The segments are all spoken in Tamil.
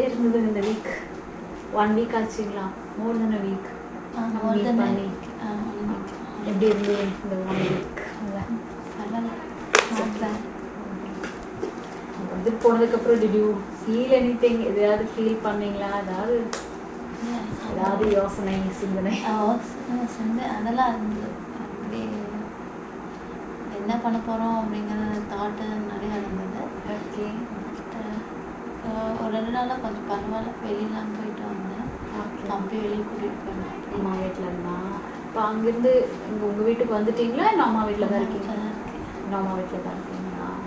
இருந்தது இந்த வீக்? 1 வீக் ஆச்சுங்களா? More than a week. எப்படி இருந்தது இந்த 1 வீக்? வந்து போனதுக்கப்புறம் did you feel anything? எதாவது ஃபீல் பண்ணீங்களா? ஏதாவது யோசனை சிந்தனை அதெல்லாம் இருந்தது. அப்படி என்ன பண்ண போகிறோம் அப்படிங்கிற தாட்டு நிறையா இருந்தது. ஓகே. ஒரு 2 நாளாக கொஞ்சம் பரவாயில்ல, வெளியெலாம் போயிட்டு வந்தேன். தம்பி வெளியே கூட்டிகிட்டு போனேன். அம்மா வீட்டில் இருந்தா. இப்போ அங்கேருந்து உங்கள் வீட்டுக்கு வந்துட்டீங்களா? இல்லை அம்மா வீட்டில் தான் இருக்கீங்க? அம்மா வீட்டில் தான் இருக்கீங்களா?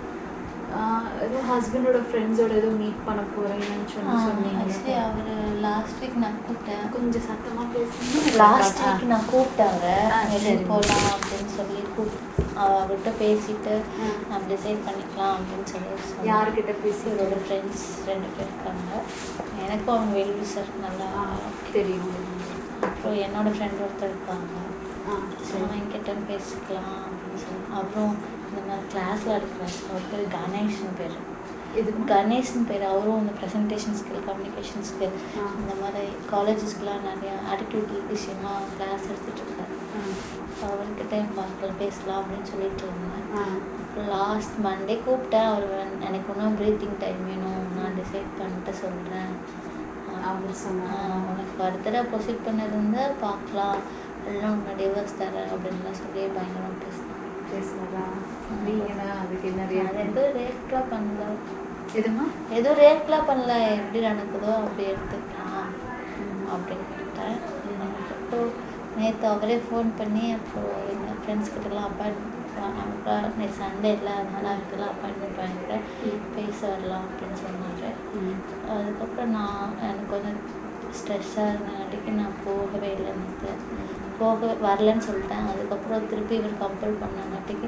ஏதோ ஹஸ்பண்டோட ஃப்ரெண்ட்ஸோட ஏதோ மீட் பண்ண போகிறீங்கன்னு சொன்னீங்க. ஆக்சுவலி அவர் லாஸ்ட் வீக் நான் கூப்பிட்டேன். கொஞ்சம் சத்தமாக பேசுங்க. லாஸ்ட் வீக் நான் கூப்பிட்டேன் அவரை போகலாம் அப்படின்னு சொல்லி அவர்கிட்ட பேசிட்டு நம்ம டிசைட் பண்ணிக்கலாம் அப்படின்னு சொல்லி. யாருக்கிட்ட பேசி? இவரோட ஃப்ரெண்ட்ஸ் 2 பேர் இருக்காங்க. எனக்கும் அவங்க வெளியூர் சார் நல்லா தெரியும். அப்புறம் என்னோடய ஃப்ரெண்ட் ஒருத்தர் இருக்காங்க. அவங்கிட்ட பேசிக்கலாம் அப்படின்னு சொல்லி. அப்புறம் இந்த மாதிரி கிளாஸில் இருக்கிறார். அவர் பேர் கணேஷ்னு பேர். கணேஷ்னு பேர். அவரும் இந்த ப்ரெசன்டேஷன் ஸ்கில், கம்யூனிகேஷன் ஸ்கில், இந்த மாதிரி காலேஜஸ்க்கெலாம் நிறையா ஆட்டிடியூட் விஷயமாக கிளாஸ் எடுத்துகிட்டு இருக்காரு. அவர்கிட்ட பேசலாம் அப்படின்னு சொல்லிட்டு இருந்தேன். அப்புறம் லாஸ்ட் மண்டே கூப்பிட்டேன். அவர் எனக்கு இன்னும் ப்ரீத்திங் டைம் வேணும், நான் டிசைட் பண்ணிட்டு சொல்கிறேன் அப்படின்னு சொன்னேன். உனக்கு ஃபர்தராக ப்ரொசீட் பண்ணது இருந்தால் பார்க்கலாம், எல்லாம் உன்னை டிவர்ஸ் தரேன் அப்படின்லாம் சொல்லி பயங்கரமாக பேசினாரா? அதுக்கு என்ன எதுவும் ரேட்லாம் பண்ணல. எதுவும் ரேட்லாம் பண்ணல, எப்படி நடக்குதோ அப்படி எடுத்துக்கலாம் அப்படின்னு கேட்டேன். அப்புறம் நேற்று அவரே ஃபோன் பண்ணி அப்புறம் எங்கள் ஃப்ரெண்ட்ஸ்கிட்டலாம் அப்பாயின்மெண்ட் சண்டே இல்லை அதனால அதுக்கெல்லாம் அப்பாயின்மெண்ட் வாங்கிக்கிறேன், பேச வரலாம் அப்படின்னு சொன்னார். அதுக்கப்புறம் எனக்கு கொஞ்சம் ஸ்ட்ரெஸ்ஸாக இருந்தங்காட்டிக்கு நான் போகவே இல்லை. வரலன்னு சொல்லிட்டேன். அதுக்கப்புறம் திருப்பி இவர் கம்பல் பண்ணங்காட்டிக்கு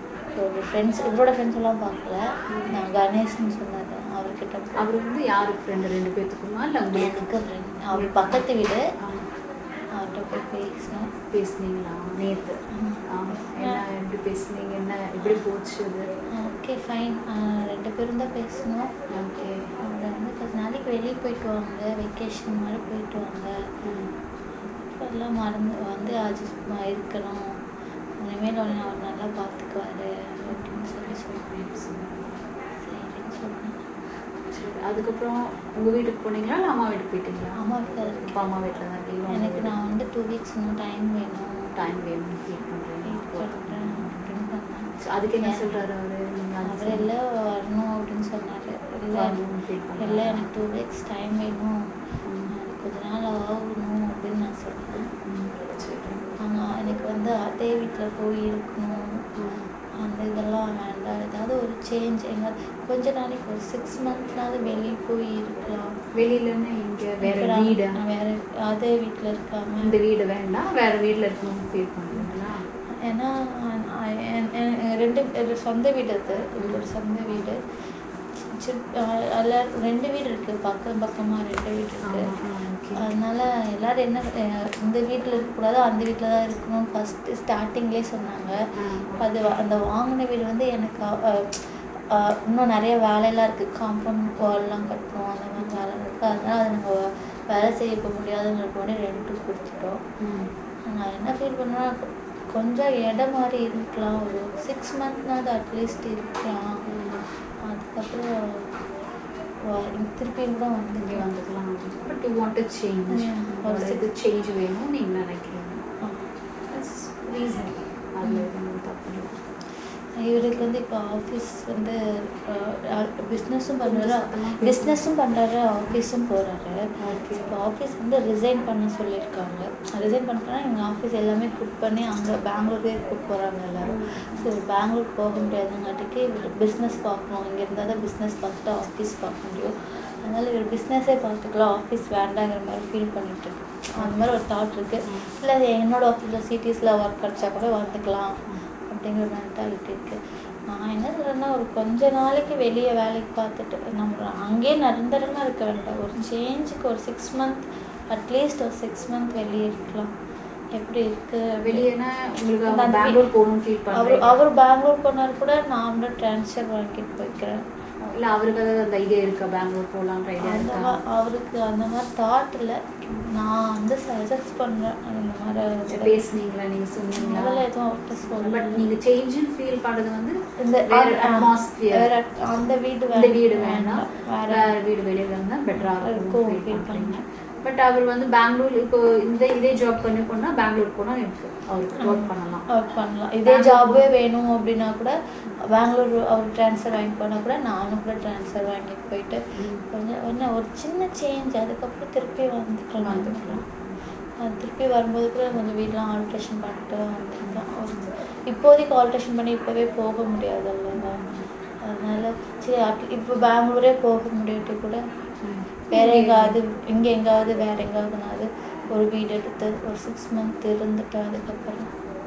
இவரோட ஃப்ரெண்ட்ஸ் எல்லாம் பார்க்கல. நான் கணேஷ்னு சொன்னார். அவர்கிட்ட அவர் வந்து யாருக்கு ஃப்ரெண்டு? 2 பேர்த்துக்குமா இல்லை எனக்கு ஃப்ரெண்ட்? அவர் பக்கத்து வீடு. அவர்கிட்ட போய் பேசினீங்களா நேற்று? என்ன எப்படி பேசுனீங்க? என்ன எப்படி போச்சு அது? Okay fine. 2 பேரும் தான் பேசணும். ஓகே. அவங்க வந்து 10 நாளைக்கு வெளியே போயிட்டு வாங்க, வெக்கேஷன் மாதிரி போயிட்டு வாங்க, எல்லாம் மறந்து வந்து அட்ஜஸ்ட் இருக்கணும், இனிமேல் அவர் நல்லா பார்த்துக்குவாரு அப்படின்னு சொல்லி சொல்கிறேன். சரின்னு சொன்னேன். சரி, அதுக்கப்புறம் உங்கள் வீட்டுக்கு போனீங்களா இல்லை அம்மா வீட்டுக்கு போயிட்டீங்களா? அம்மா வீட்டில் இருக்கு. இப்போ அம்மா வீட்டில் தான் இருக்கீங்க. எனக்கு நான் வந்து 2 வீக்ஸ் இன்னும் டைம் வேணும் ஃபீல் பண்ணுறேன் அப்படின்னு சொன்னேன். அதுக்கு என்ன சொல்கிறாரு அவர்? அவர் எல்லாம் வரணும் அப்படின்னு சொன்னார். இல்லை எனக்கு 2 வீக்ஸ் டைம் வேணும், கொஞ்ச நாள் ஆகணும் அப்படின்னு நான் சொன்னேன். ஆனால் எனக்கு வந்து அதே வீட்டில் போய் இருக்கணும், அந்த இதெல்லாம் வேண்டாம், ஏதாவது ஒரு சேஞ்ச், கொஞ்ச நாளைக்கு ஒரு 6 மந்த்னாவது வெளியே போய் இருக்கலாம். வெளியிலன்னு இங்கே வேறு வீடு? வேறு அதே வீட்டில் இருக்காமல் இந்த வீடு வேண்டாம், வேறு வீட்டில் இருக்கணும்னு ஃபீல் பண்ணுறீங்களா? ஏன்னா 2 சொந்த வீடு இருக்குது. இவரோட சொந்த வீடு அதில் 2 வீடு இருக்குது, பக்கமாக 2 வீடு இருக்குது. அதனால எல்லோரும் என்ன இந்த வீட்டில் இருக்கக்கூடாது, அந்த வீட்டில் தான் இருக்கணும்னு ஃபஸ்ட்டு ஸ்டார்டிங்லேயே சொன்னாங்க. அந்த வாங்கின வீடு வந்து எனக்கு இன்னும் நிறைய வேலையெல்லாம் இருக்குது, காம்பவுண்ட் வால்லாம் கட்டணும், அந்த மாதிரி வேலை இருக்குது. அதனால் அதை நாங்கள் வேலை செய்ய முடியாதுங்கிறதுக்கு முன்னாடி ரெண்ட்டு கொடுத்துட்டோம். நான் என்ன ஃபீல் பண்ணேன்னா கொஞ்சம் இடம் மாதிரி இருக்கலாம், ஒரு 6 மந்த்னாவது அட்லீஸ்ட் இருக்கலாம். அதுக்கப்புறம் திருப்பியும் கூட வந்துக்கலாம். But you want to change, ஒரு சேஞ்ச் வேணும் நீங்கள் நினைக்கிறீங்க. ரீசன் அதில் தப்பு. இவருக்கு வந்து இப்போ ஆஃபீஸ் வந்து பிஸ்னஸும் பண்ணுறாரு, ஆஃபீஸும் போகிறாரு. இப்போ ஆஃபீஸ் வந்து ரிசைன் பண்ண சொல்லியிருக்காங்க. ரிசைன் பண்ணிட்டோன்னா எங்கள் ஆஃபீஸ் எல்லாமே குட் பண்ணி அங்கே பெங்களூருக்கே கூப்பிட்டு போகிறாங்க எல்லோரும். ஸோ பெங்களூர் போக முடியாதுங்காட்டிக்கு இவர் பிஸ்னஸ் பார்க்கணும், இங்கே இருந்தால் தான் பிஸ்னஸ் பார்த்துட்டு ஆஃபீஸ் பார்க்க முடியும். அதனால் இவர் பிஸ்னஸே பார்த்துக்கலாம், ஆஃபீஸ் வேண்டாங்கிற மாதிரி ஃபீல் பண்ணிட்டு அந்த மாதிரி ஒரு தாட் இருக்குது. இல்லை என்னோடய ஆஃபீஸில் சிட்டிஸில் ஒர்க் கிடச்சா கூட வந்துக்கலாம் அப்படிங்கிற மென்டாலிட்டி இருக்குது. நான் என்ன சொல்கிறேன்னா ஒரு கொஞ்ச நாளைக்கு வெளியே வேலைக்கு பார்த்துட்டு நம்ம அங்கேயே நிரந்தரமாக இருக்க வேண்டாம், ஒரு சேஞ்சுக்கு ஒரு 6 மந்த் அட்லீஸ்ட் ஒரு 6 மந்த் வெளியே இருக்கலாம். எப்படி இருக்குது வெளியேனா உங்களுக்கு பெங்களூர் போகணும்னு ஃபீல் பண்ணுறேன். அவர் பெங்களூர் போனார் கூட நான் வந்து ட்ரான்ஸ்ஃபர் வாங்கிட்டு போய்க்கிறேன். இல்லை அவருக்கு அந்த ஐடியா இருக்கா பெங்களூர் போகலான்ற ஐடியா இருக்கா? அவருக்கு அந்த மாதிரி தாட் இல்லை. நான் வந்து சஜஸ்ட் பண்ணுறேன் அந்த மாதிரி. பேசுனீங்களா, நீங்கள் சொன்னீங்களா? அதில் எதுவும் அவர்கிட்ட சொல்ல. பட் நீங்கள் சேஞ்சுன்னு ஃபீல் பண்ணுறது வந்து இந்த அட்மாஸ்பியர், அந்த வீடு வேண்டாம், வேறு வீடு வெளியே வந்தால் பெட்டராக இருக்கும் ஃபீல் பண்ணுறேன். பட் அவர் வந்து பெங்களூர் இப்போ இதே ஜாப் பண்ணி போனால் பெங்களூர் போனால் எனக்கு அவருக்கு ஒர்க் பண்ணலாம். இதே ஜாபே வேணும் அப்படின்னா கூட பெங்களூர் அவர் ட்ரான்ஸ்ஃபர் வாங்கி போனால் கூட நானும் கூட ட்ரான்ஸ்ஃபர் வாங்கிட்டு போயிட்டு கொஞ்சம் ஒரு சின்ன சேஞ்ச், அதுக்கப்புறம் திருப்பி வந்துக்கலாம். திருப்பி வரும்போது கூட கொஞ்சம் வீடெலாம் ஆல்ட்ரேஷன் பண்ணிட்டு வந்துருக்கேன். இப்போதைக்கு ஆல்ட்ரேஷன் பண்ணி இப்போவே போக முடியாதுல்ல, அதனால சரி இப்போ பெங்களூரே போக முடியாட்டி கூட வேற எங்காவது இங்கே எங்காவது வேற எங்காவதுனாவது ஒரு வீடு எடுத்து ஒரு 6 months இருந்துட்டு அதுக்கப்புறம்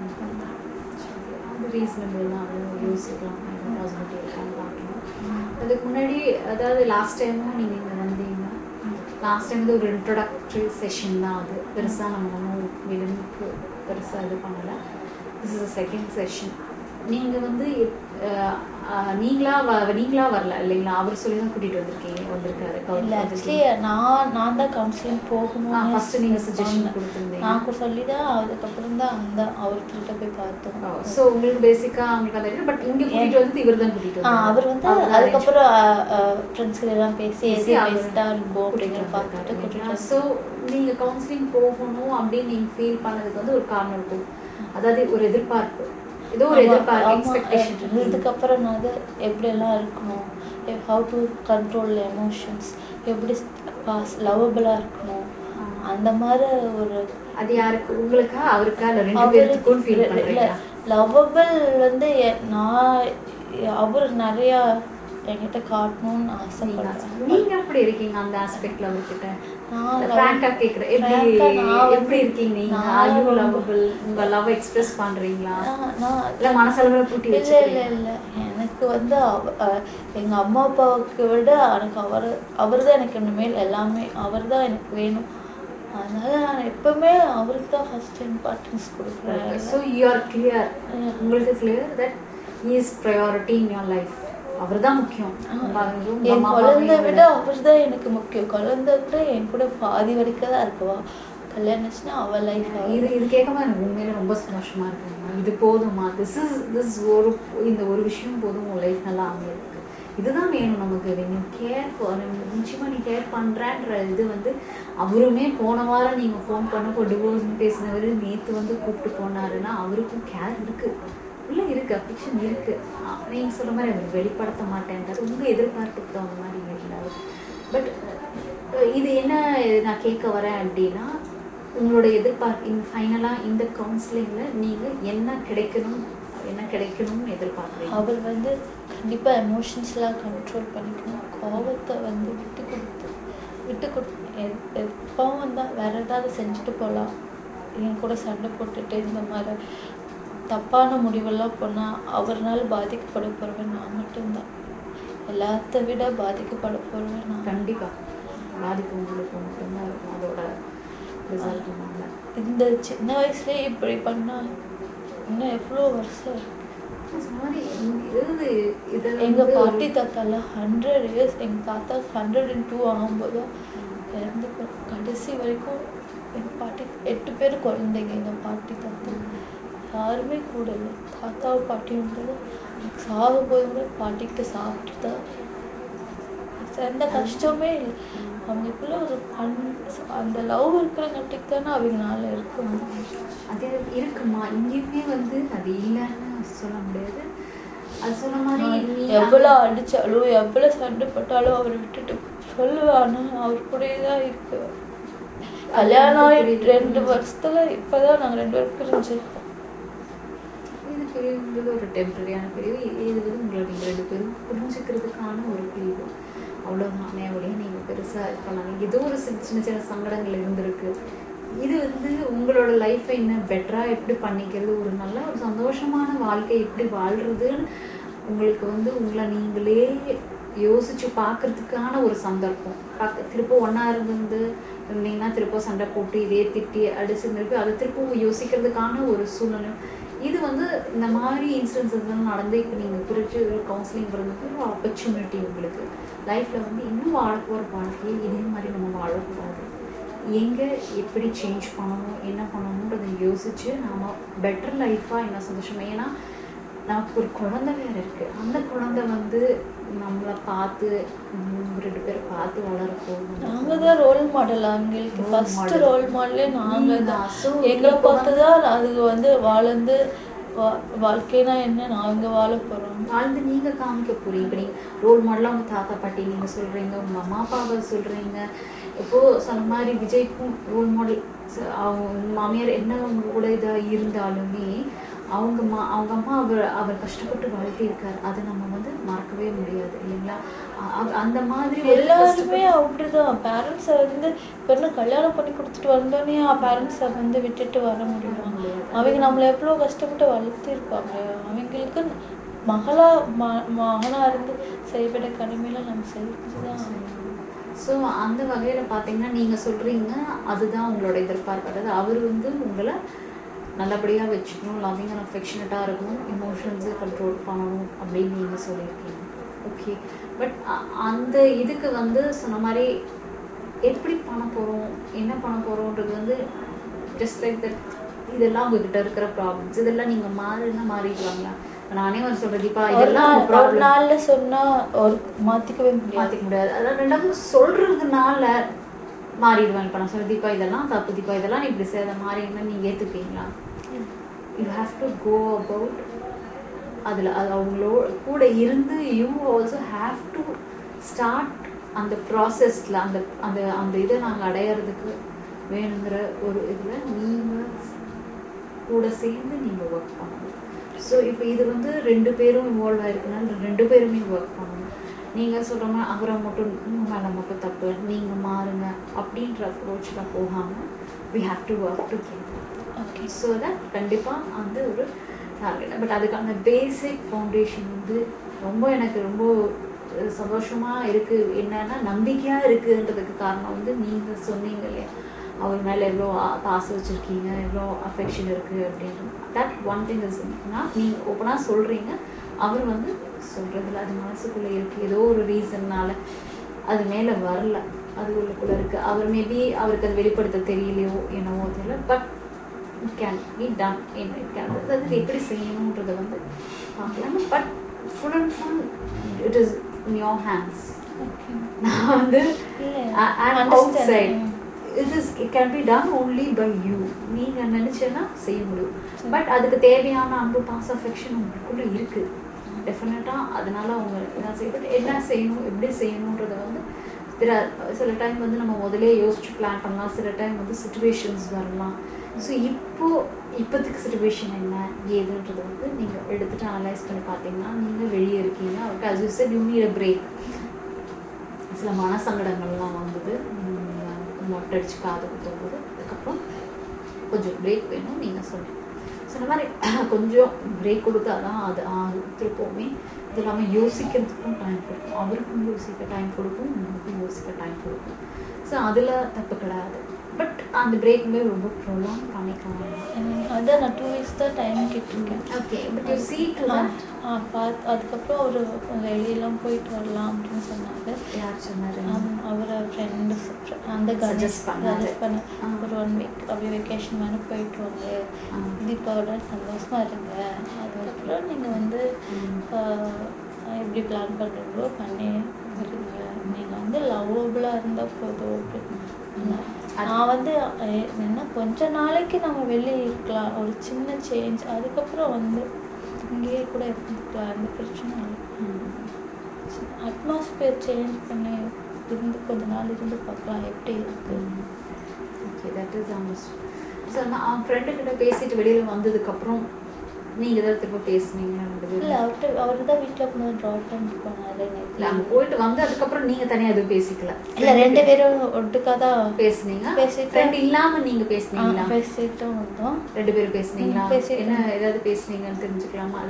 ரீசனபிள் தான் யோசிக்கலாம். பாசிபிலிட்டி இருக்கான்னு பார்க்கலாம். அதுக்கு முன்னாடி அதாவது லாஸ்ட் டைமும் நீங்கள் இங்கே வந்தீங்க. லாஸ்ட் டைம் வந்து ஒரு இன்ட்ரொடக்டரி செஷன் தான், அது பெருசாக நம்ம ஒன்றும் விரும்புக்கு பெருசாக இது பண்ணலை. This is second session. நீங்கள் வந்து நீங்களா வரல இல்லைங்களா? அவர் சொல்லி தான் கூட்டிகிட்டு வந்திருக்காரு. இல்லை ஆக்சுவலி நான் தான் கவுன்சிலிங் போகணும் ஃபஸ்ட்டு நீங்கள் சஜஷன் கொடுத்துருந்தீங்க. நான் சொல்லி தான் அதுக்கப்புறம் தான் அவர்கிட்ட போய் பார்த்தோம். ஸோ உங்களுக்கு பேசிக்காக அவங்களுக்கு அந்த பட் இங்கே கூட்டிகிட்டு வந்து இவர் தான் கூட்டிகிட்டு வந்தார். அவர் வந்து அதுக்கப்புறம் ஃப்ரெண்ட்ஸ்கள் எல்லாம் பேசி பெஸ்ட்டாக இருக்கும் அப்படிங்கிற பார்த்துட்டு கூட்டிகிட்டு. ஸோ நீங்கள் கவுன்சிலிங் போகணும் அப்படின்னு நீங்கள் ஃபீல் பண்ணதுக்கு வந்து ஒரு காரணம் இருக்கும். அதாவது ஒரு எதிர்பார்ப்பு, ஏதோ ஒரு எதிர்பார்ப்பு, எக்ஸ்பெக்டேஷன். இதுக்கப்புறம் நான் அது எப்படியெல்லாம் இருக்கணும், ஹவு டு கண்ட்ரோல் எமோஷன்ஸ், எப்படி லவ்வபிளாக இருக்கணும், அந்த மாதிரி ஒரு. அது யாருக்கு, உங்களுக்கா அவருக்கா இல்லை ரெண்டு பேருக்கும் ஃபீல் பண்ணுறீங்களா? லவ்வபிள் வந்து நான் அவர் நிறையா என்கிட்ட காட்டணும்னு ஆசைப்படுறேன். நீங்கள் எப்படி இருக்கீங்க அந்த ஆஸ்பெக்ட்ல அவர்கிட்ட? நான் ஃப்ராங்கா கேக்குறேன், எப்படி இருக்கீங்க நீங்க? Are you lovable? உங்க லவ் எக்ஸ்பிரஸ் பண்றீங்களா? இல்ல மனசளவுல பூட்டி வச்சிருக்கீங்களா? இல்ல எனக்கு வந்து எங்க அம்மா அப்பாவுக்கு விட எனக்கு அவர் தான் எனக்கு இனிமேல் எல்லாமே. அவர் தான் எனக்கு வேணும். அதனால நான் எப்பவுமே அவருக்கு தான் ஃபர்ஸ்ட் இம்பார்ட்டன்ஸ் கொடுக்குறேன். ஸோ யூ ஆர் கிளியர், உங்களுக்கு clear that he is priority in your life. அவர் தான் முக்கியம். என் குழந்தை விட அவர் தான் எனக்கு முக்கியம். குழந்தை கூட என் கூட பாதி வரைக்கும் தான் இருக்குவா. கல்யாணம்னா அவள் லைஃப். இது கேட்காம எனக்கு உண்மையில ரொம்ப சந்தோஷமா இருக்குங்க. இது போதுமா, திஸ் இந்த ஒரு விஷயம் போதும் உன் லைஃப் நல்லா அமையிருக்கு. இதுதான் வேணும் நமக்கு. நிச்சயமா நீ கேர் பண்றன்ற இது வந்து அவருமே போன வாரம் நீங்க ஃபோன் பண்ணப்போ டிவோர்ஸ்னு பேசினவர் நேற்று வந்து கூப்பிட்டு போனாருன்னா அவருக்கும் கேர் இருக்கு, இல்லை இருக்குது, அஃபெக்ஷன் இருக்குது. நீங்கள் சொல்கிற மாதிரி அவர் வெளிப்படுத்த மாட்டேன்றது உங்கள் எதிர்பார்ப்புக்கு தகுந்த மாதிரி இருந்தார். பட் இது என்ன நான் கேட்க வரேன் அப்படின்னா, உங்களோட எதிர்பார்ப்பு இந்த ஃபைனலாக இந்த கவுன்சிலிங்கில் நீங்கள் என்ன கிடைக்கணும்னு எதிர்பார்க்குறீங்க? அவர் வந்து கண்டிப்பாக எமோஷன்ஸ்லாம் கண்ட்ரோல் பண்ணிக்கணும். கோபத்தை வந்து விட்டு கொடுத்து எப்பவும் வந்தால் வேறு ஏதாவது செஞ்சுட்டு போகலாம். என் கூட சண்டை போட்டுட்டு இந்த மாதிரி தப்பான முடிவெல்லாம் போனால் அவர்னால பாதிக்கப்பட போகிறவன் நான் மட்டும்தான். எல்லாத்த விட பாதிக்கப்பட போகிறவன் நான். கண்டிப்பாக பாதிப்பு உங்களுக்கு மட்டும்தான் இருக்கும். அதோட ரிசல்ட் இந்த சின்ன வயசுலேயே இப்படி பண்ணால் இன்னும் எவ்வளோ வருஷம் எங்கள் பாட்டி தாத்தாலாம் 100 years, எங்கள் தாத்தா 102 ஆகும்போது தான் இறந்து கடைசி வரைக்கும் எங்கள் பாட்டி 8 பேர் குழந்தைங்க. எங்கள் பாட்டி தாத்தா யாருமே கூட இல்லை. தாத்தாவும் பாட்டின்றது சாக போய் கூட பாட்டிக்கிட்ட சாப்பிட்டு தான் எந்த கஷ்டமே இல்லை. அவங்களுக்குள்ள ஒரு அந்த லவ் இருக்கிறங்காட்டிக்கு தானே அவங்களால இருக்க முடியும். அது இருக்குமா? இங்கேயுமே வந்து அது இல்லைன்னு சொல்ல முடியாது. அது சொன்ன மாதிரி எவ்வளோ அடித்தாலும் எவ்வளோ சண்டை போட்டாலும் அவரை விட்டுட்டு சொல்லுவானா அவர் கூடயே தான் இருக்கு. கல்யாணம் 2 வருஷத்துல இப்போதான் நாங்கள் 2 பேரும் பிரிஞ்சிருக்கோம். இது பிரிவுங்கிறது ஒரு டெம்பரரியான பிரிவு. இது வந்து உங்களை நீங்கள் 2 பேரும் புரிஞ்சுக்கிறதுக்கான ஒரு பிரிவு, அவ்வளோதான். நேவடியாக நீங்கள் பெருசாக இது பண்ணாங்க. ஏதோ ஒரு சின்ன சின்ன சங்கடங்கள் இருந்திருக்கு. இது வந்து உங்களோட லைஃப்பை இன்னும் பெட்டராக எப்படி பண்ணிக்கிறது, ஒரு நல்ல ஒரு சந்தோஷமான வாழ்க்கை எப்படி வாழ்கிறதுன்னு உங்களுக்கு வந்து உங்களை நீங்களே யோசித்து பார்க்குறதுக்கான ஒரு சந்தர்ப்பம். திருப்ப ஒன்றா இருந்தீங்கன்னா திருப்ப சண்டை போட்டு இதே திட்டி அடிச்சுருந்துருக்கு, அதை திருப்ப யோசிக்கிறதுக்கான ஒரு சூழ்நிலை. இது வந்து இந்த மாதிரி இன்சிடென்சஸ் நடந்து இப்போ நீங்கள் பிரித்து கவுன்சிலிங் பண்ணுறது ஒரு ஆப்பர்ச்சுனிட்டி உங்களுக்கு லைஃப்பில் வந்து இன்னும் வாழ போகிற வாழ்க்கையை இதே மாதிரி நம்ம வாழக்கூடாது. எங்கே எப்படி சேஞ்ச் பண்ணணும் என்ன பண்ணணுன்றதை யோசித்து நாம் பெட்டர் லைஃபாக என்ன சந்தோஷம். ஏன்னா நமக்கு ஒரு குழந்தை வேறு இருக்குது. அந்த குழந்தை வந்து நம்மளை பார்த்து 2 பேரை பார்த்து வளர்ப்போம். நாங்கள் தான் ரோல் மாடல். அவங்களுக்கு ஃபஸ்ட்டு ரோல் மாடலே நாங்கள் தான். எங்களை பார்த்து தான் அது வந்து வாழ்ந்து வாழ்க்கைனா என்ன நாங்கள் வாழ போகிறோம். வாழ்ந்து நீங்கள் காமிக்க போகிறீங்க. இப்போ நீங்கள் ரோல் மாடலாக உங்கள் தாத்தா பாட்டி நீங்கள் சொல்கிறீங்க, உங்கள் அம்மா அப்பாவை சொல்கிறீங்க. இப்போது சொன்ன மாதிரி விஜய்க்கும் ரோல் மாடல். அவங்க மாமியார் என்ன அவங்க கூட இதாக இருந்தாலுமே அவங்க அம்மா அவர் கஷ்டப்பட்டு வளர்த்திருக்காரு. அதை நம்ம வந்து மறக்கவே முடியாது இல்லைங்களா? அந்த மாதிரி எல்லாருமே அப்படிதான். பேரண்ட்ஸை வந்து இப்போ கல்யாணம் பண்ணி கொடுத்துட்டு வந்தோடனே பேரண்ட்ஸை வந்து விட்டுட்டு வர முடியுமா? அவங்க நம்மளை எவ்வளோ கஷ்டப்பட்டு வளர்த்திருப்பாங்க. அவங்களுக்கு மகனாக இருந்து செய்யப்பட்ட கடமையில நம்ம செஞ்சுதான். ஸோ அந்த வகையில் பார்த்தீங்கன்னா நீங்கள் சொல்கிறீங்க அதுதான் உங்களோட எதிர்பார்ப்பு. அதாவது அவர் வந்து உங்களை நல்லபடியாக வச்சுக்கணும், லவ்விங் அண்ட் அஃபெக்ஷனட்டாக இருக்கணும், எமோஷன்ஸை கண்ட்ரோல் பண்ணணும் அப்படின்னு நீங்கள் சொல்லியிருக்கீங்க. ஓகே, பட் அந்த இதுக்கு வந்து சொன்ன மாதிரி எப்படி பண்ண போகிறோம் என்ன பண்ண போகிறோன்றது வந்து ஜஸ்ட் லைக் தட். இதெல்லாம் உங்ககிட்ட இருக்கிற ப்ராப்ளம்ஸ். இதெல்லாம் நீங்கள் மாறிடுவாங்களா? நானே வந்து சொல்கிறேன் தீபா, இதெல்லாம் ஒரு நாளில் சொன்னால் ஒரு மாற்றிக்க முடியாது. அதான் ரெண்டாவது சொல்கிறதுனால மாறிடுவேன். இப்போ நான் சொல்ல தீபா இதெல்லாம் தப்பு, தீபா இதெல்லாம் நீ இப்படி செய்ய மாறிங்கன்னா நீங்கள் ஏற்றுப்பீங்களா? You have to go about அதில் அது அவங்களோட கூட இருந்து you also have to start அந்த ப்ராசஸில் அந்த அந்த அந்த இதை நாங்கள் அடையிறதுக்கு வேணுங்கிற ஒரு இதில் நீங்கள் கூட சேர்ந்து நீங்கள் ஒர்க் பண்ணணும். ஸோ இப்போ இது வந்து 2 பேரும் இன்வால்வ் ஆகிருக்குனால 2 பேருமே ஒர்க் பண்ணணும். நீங்கள் சொல்கிற மாதிரி அவரை மட்டும் மேலே மட்டும் தப்பு நீங்கள் மாறுங்க அப்படின்ற அப்ரோச்சில் போகாமல் we have to work together. Okay, so that கண்டிப்பாக அந்த ஒரு டார்கெட். பட் அதுக்கான பேசிக் ஃபவுண்டேஷன் வந்து எனக்கு ரொம்ப சந்தோஷமாக இருக்குது. என்னன்னா நம்பிக்கையாக இருக்குன்றதுக்கு காரணம் வந்து நீங்கள் சொன்னீங்க இல்லையா, அவர் மேலே எவ்வளோ பாசம் வச்சுருக்கீங்க, எவ்வளோ அஃபெக்ஷன் இருக்குது அப்படின்ட்டு. தட் ஒன் திங் இஸ் நீங்கள் ஓப்பனாக சொல்கிறீங்க. அவர் வந்து சொல்கிறதுல அது மனசுக்குள்ளே இருக்குது. ஏதோ ஒரு ரீசன்னால் அது மேலே வரல, அது உள்ளுக்குள்ளே இருக்குது. அவர் மேபி அவருக்கு அது வெளிப்படுத்த தெரியலையோ என்னவோ தெரியல. But it can be done. அது எப்படி செய்யணுன்றதை வந்து பார்க்கலாம். But full and full it is in your hands. நான் வந்து outside it can be done only by you. நீங்கள் நினச்சேன்னா செய்ய முடியும். பட் அதுக்கு தேவையான அன்பு பாசம் அஃபெக்ஷன் உங்களுக்குள்ளே இருக்குது டெஃபினட்டாக. அதனால அவங்க என்ன செய்யணும் எப்படி செய்யணுன்றதை வந்து சில டைம் வந்து நம்ம முதலே யோசிச்சு பிளான் பண்ணலாம். சில டைம் வந்து சிச்சுவேஷன்ஸ் வரலாம். ஸோ இப்போதைக்கு சுச்சுவேஷன் என்ன ஏதுன்றது வந்து நீங்கள் எடுத்துகிட்டு அனலைஸ் பண்ணி பார்த்தீங்கன்னா நீங்கள் வெளியே இருக்கீங்க. அவருக்கு as you said you need a break. சில மனசங்கடங்கள்லாம் வந்தது, மொட்டை அடிச்சு காது குத்தும்போது அதுக்கப்புறம் கொஞ்சம் பிரேக் வேணும் நீங்கள் சொல்லுங்கள். சொன்ன மாதிரி கொஞ்சம் பிரேக் கொடுத்தா தான் அது திருப்பவுமே இது இல்லாமல் யோசிக்கிறதுக்கும் டைம் கொடுக்கும். அவருக்கும் யோசிக்க டைம் கொடுக்கும், உங்களுக்கும் யோசிக்க டைம் கொடுக்கும். ஸோ அதில் தப்பு கிடையாது. பட் அந்த பிரேக்குமே ரொம்ப ப்ரொலாங் பண்ணிக்கலாம். அதான் நான் 2 வீக்ஸ் தான் டைம் கேட்டிருக்கேன். Okay, but you see to that. அதுக்கப்புறம் ஒரு வெளியெல்லாம் போயிட்டு வரலாம் அப்படின்னு சொன்னாங்க. யார் சொன்னார்? அவரை ஃப்ரெண்டு அந்த சஜஸ்ட் பண்ண ஒரு 1 வீக் அப்படியே வெக்கேஷன் மாதிரி போயிட்டு வாங்க, தீபாவோட சந்தோஷமாக இருங்க. அதுக்கப்புறம் நீங்கள் வந்து எப்படி பிளான் பண்ணுறீங்களோ பண்ணி இருங்க. நீங்கள் வந்து லவ்வபுளாக இருந்தால் போதும் அப்படின்னு. நான் வந்து என்ன கொஞ்ச நாளைக்கு நம்ம வெளியே இருக்கலாம், ஒரு சின்ன சேஞ்ச். அதுக்கப்புறம் வந்து இங்கேயே கூட இருந்துக்கலாம், அந்த பிரச்சனை இல்லை. அட்மாஸ்பியர் சேஞ்ச் பண்ணி இருந்து கொஞ்ச நாள் இருந்து பார்க்கலாம் எப்படி இருக்கு. Okay, that is almost. So நான் ஃப்ரெண்டுக்கிட்ட பேசிட்டு வெளியில் வந்ததுக்கப்புறம் நீங்கள் எதாவது திரும்ப பேசுனீங்களா? இல்லை, அவர் தான் வீட்டில் போய் ட்ராப் பண்ணிட்டு போனாரு. இல்லை, அங்கே போயிட்டு வந்து அதுக்கப்புறம் நீங்கள் தனியாக எதுவும் பேசிக்கல? இல்லை, 2 பேரும் ஒட்டுக்காக தான் பேசுனீங்க. ஃப்ரெண்ட் இல்லாமல் நீங்கள் பேசுனீங்களா? பேசிட்டு வந்தோம். 2 பேரும் பேசுனீங்களா? என்ன ஏதாவது பேசுனீங்கன்னு தெரிஞ்சுக்கலாமா?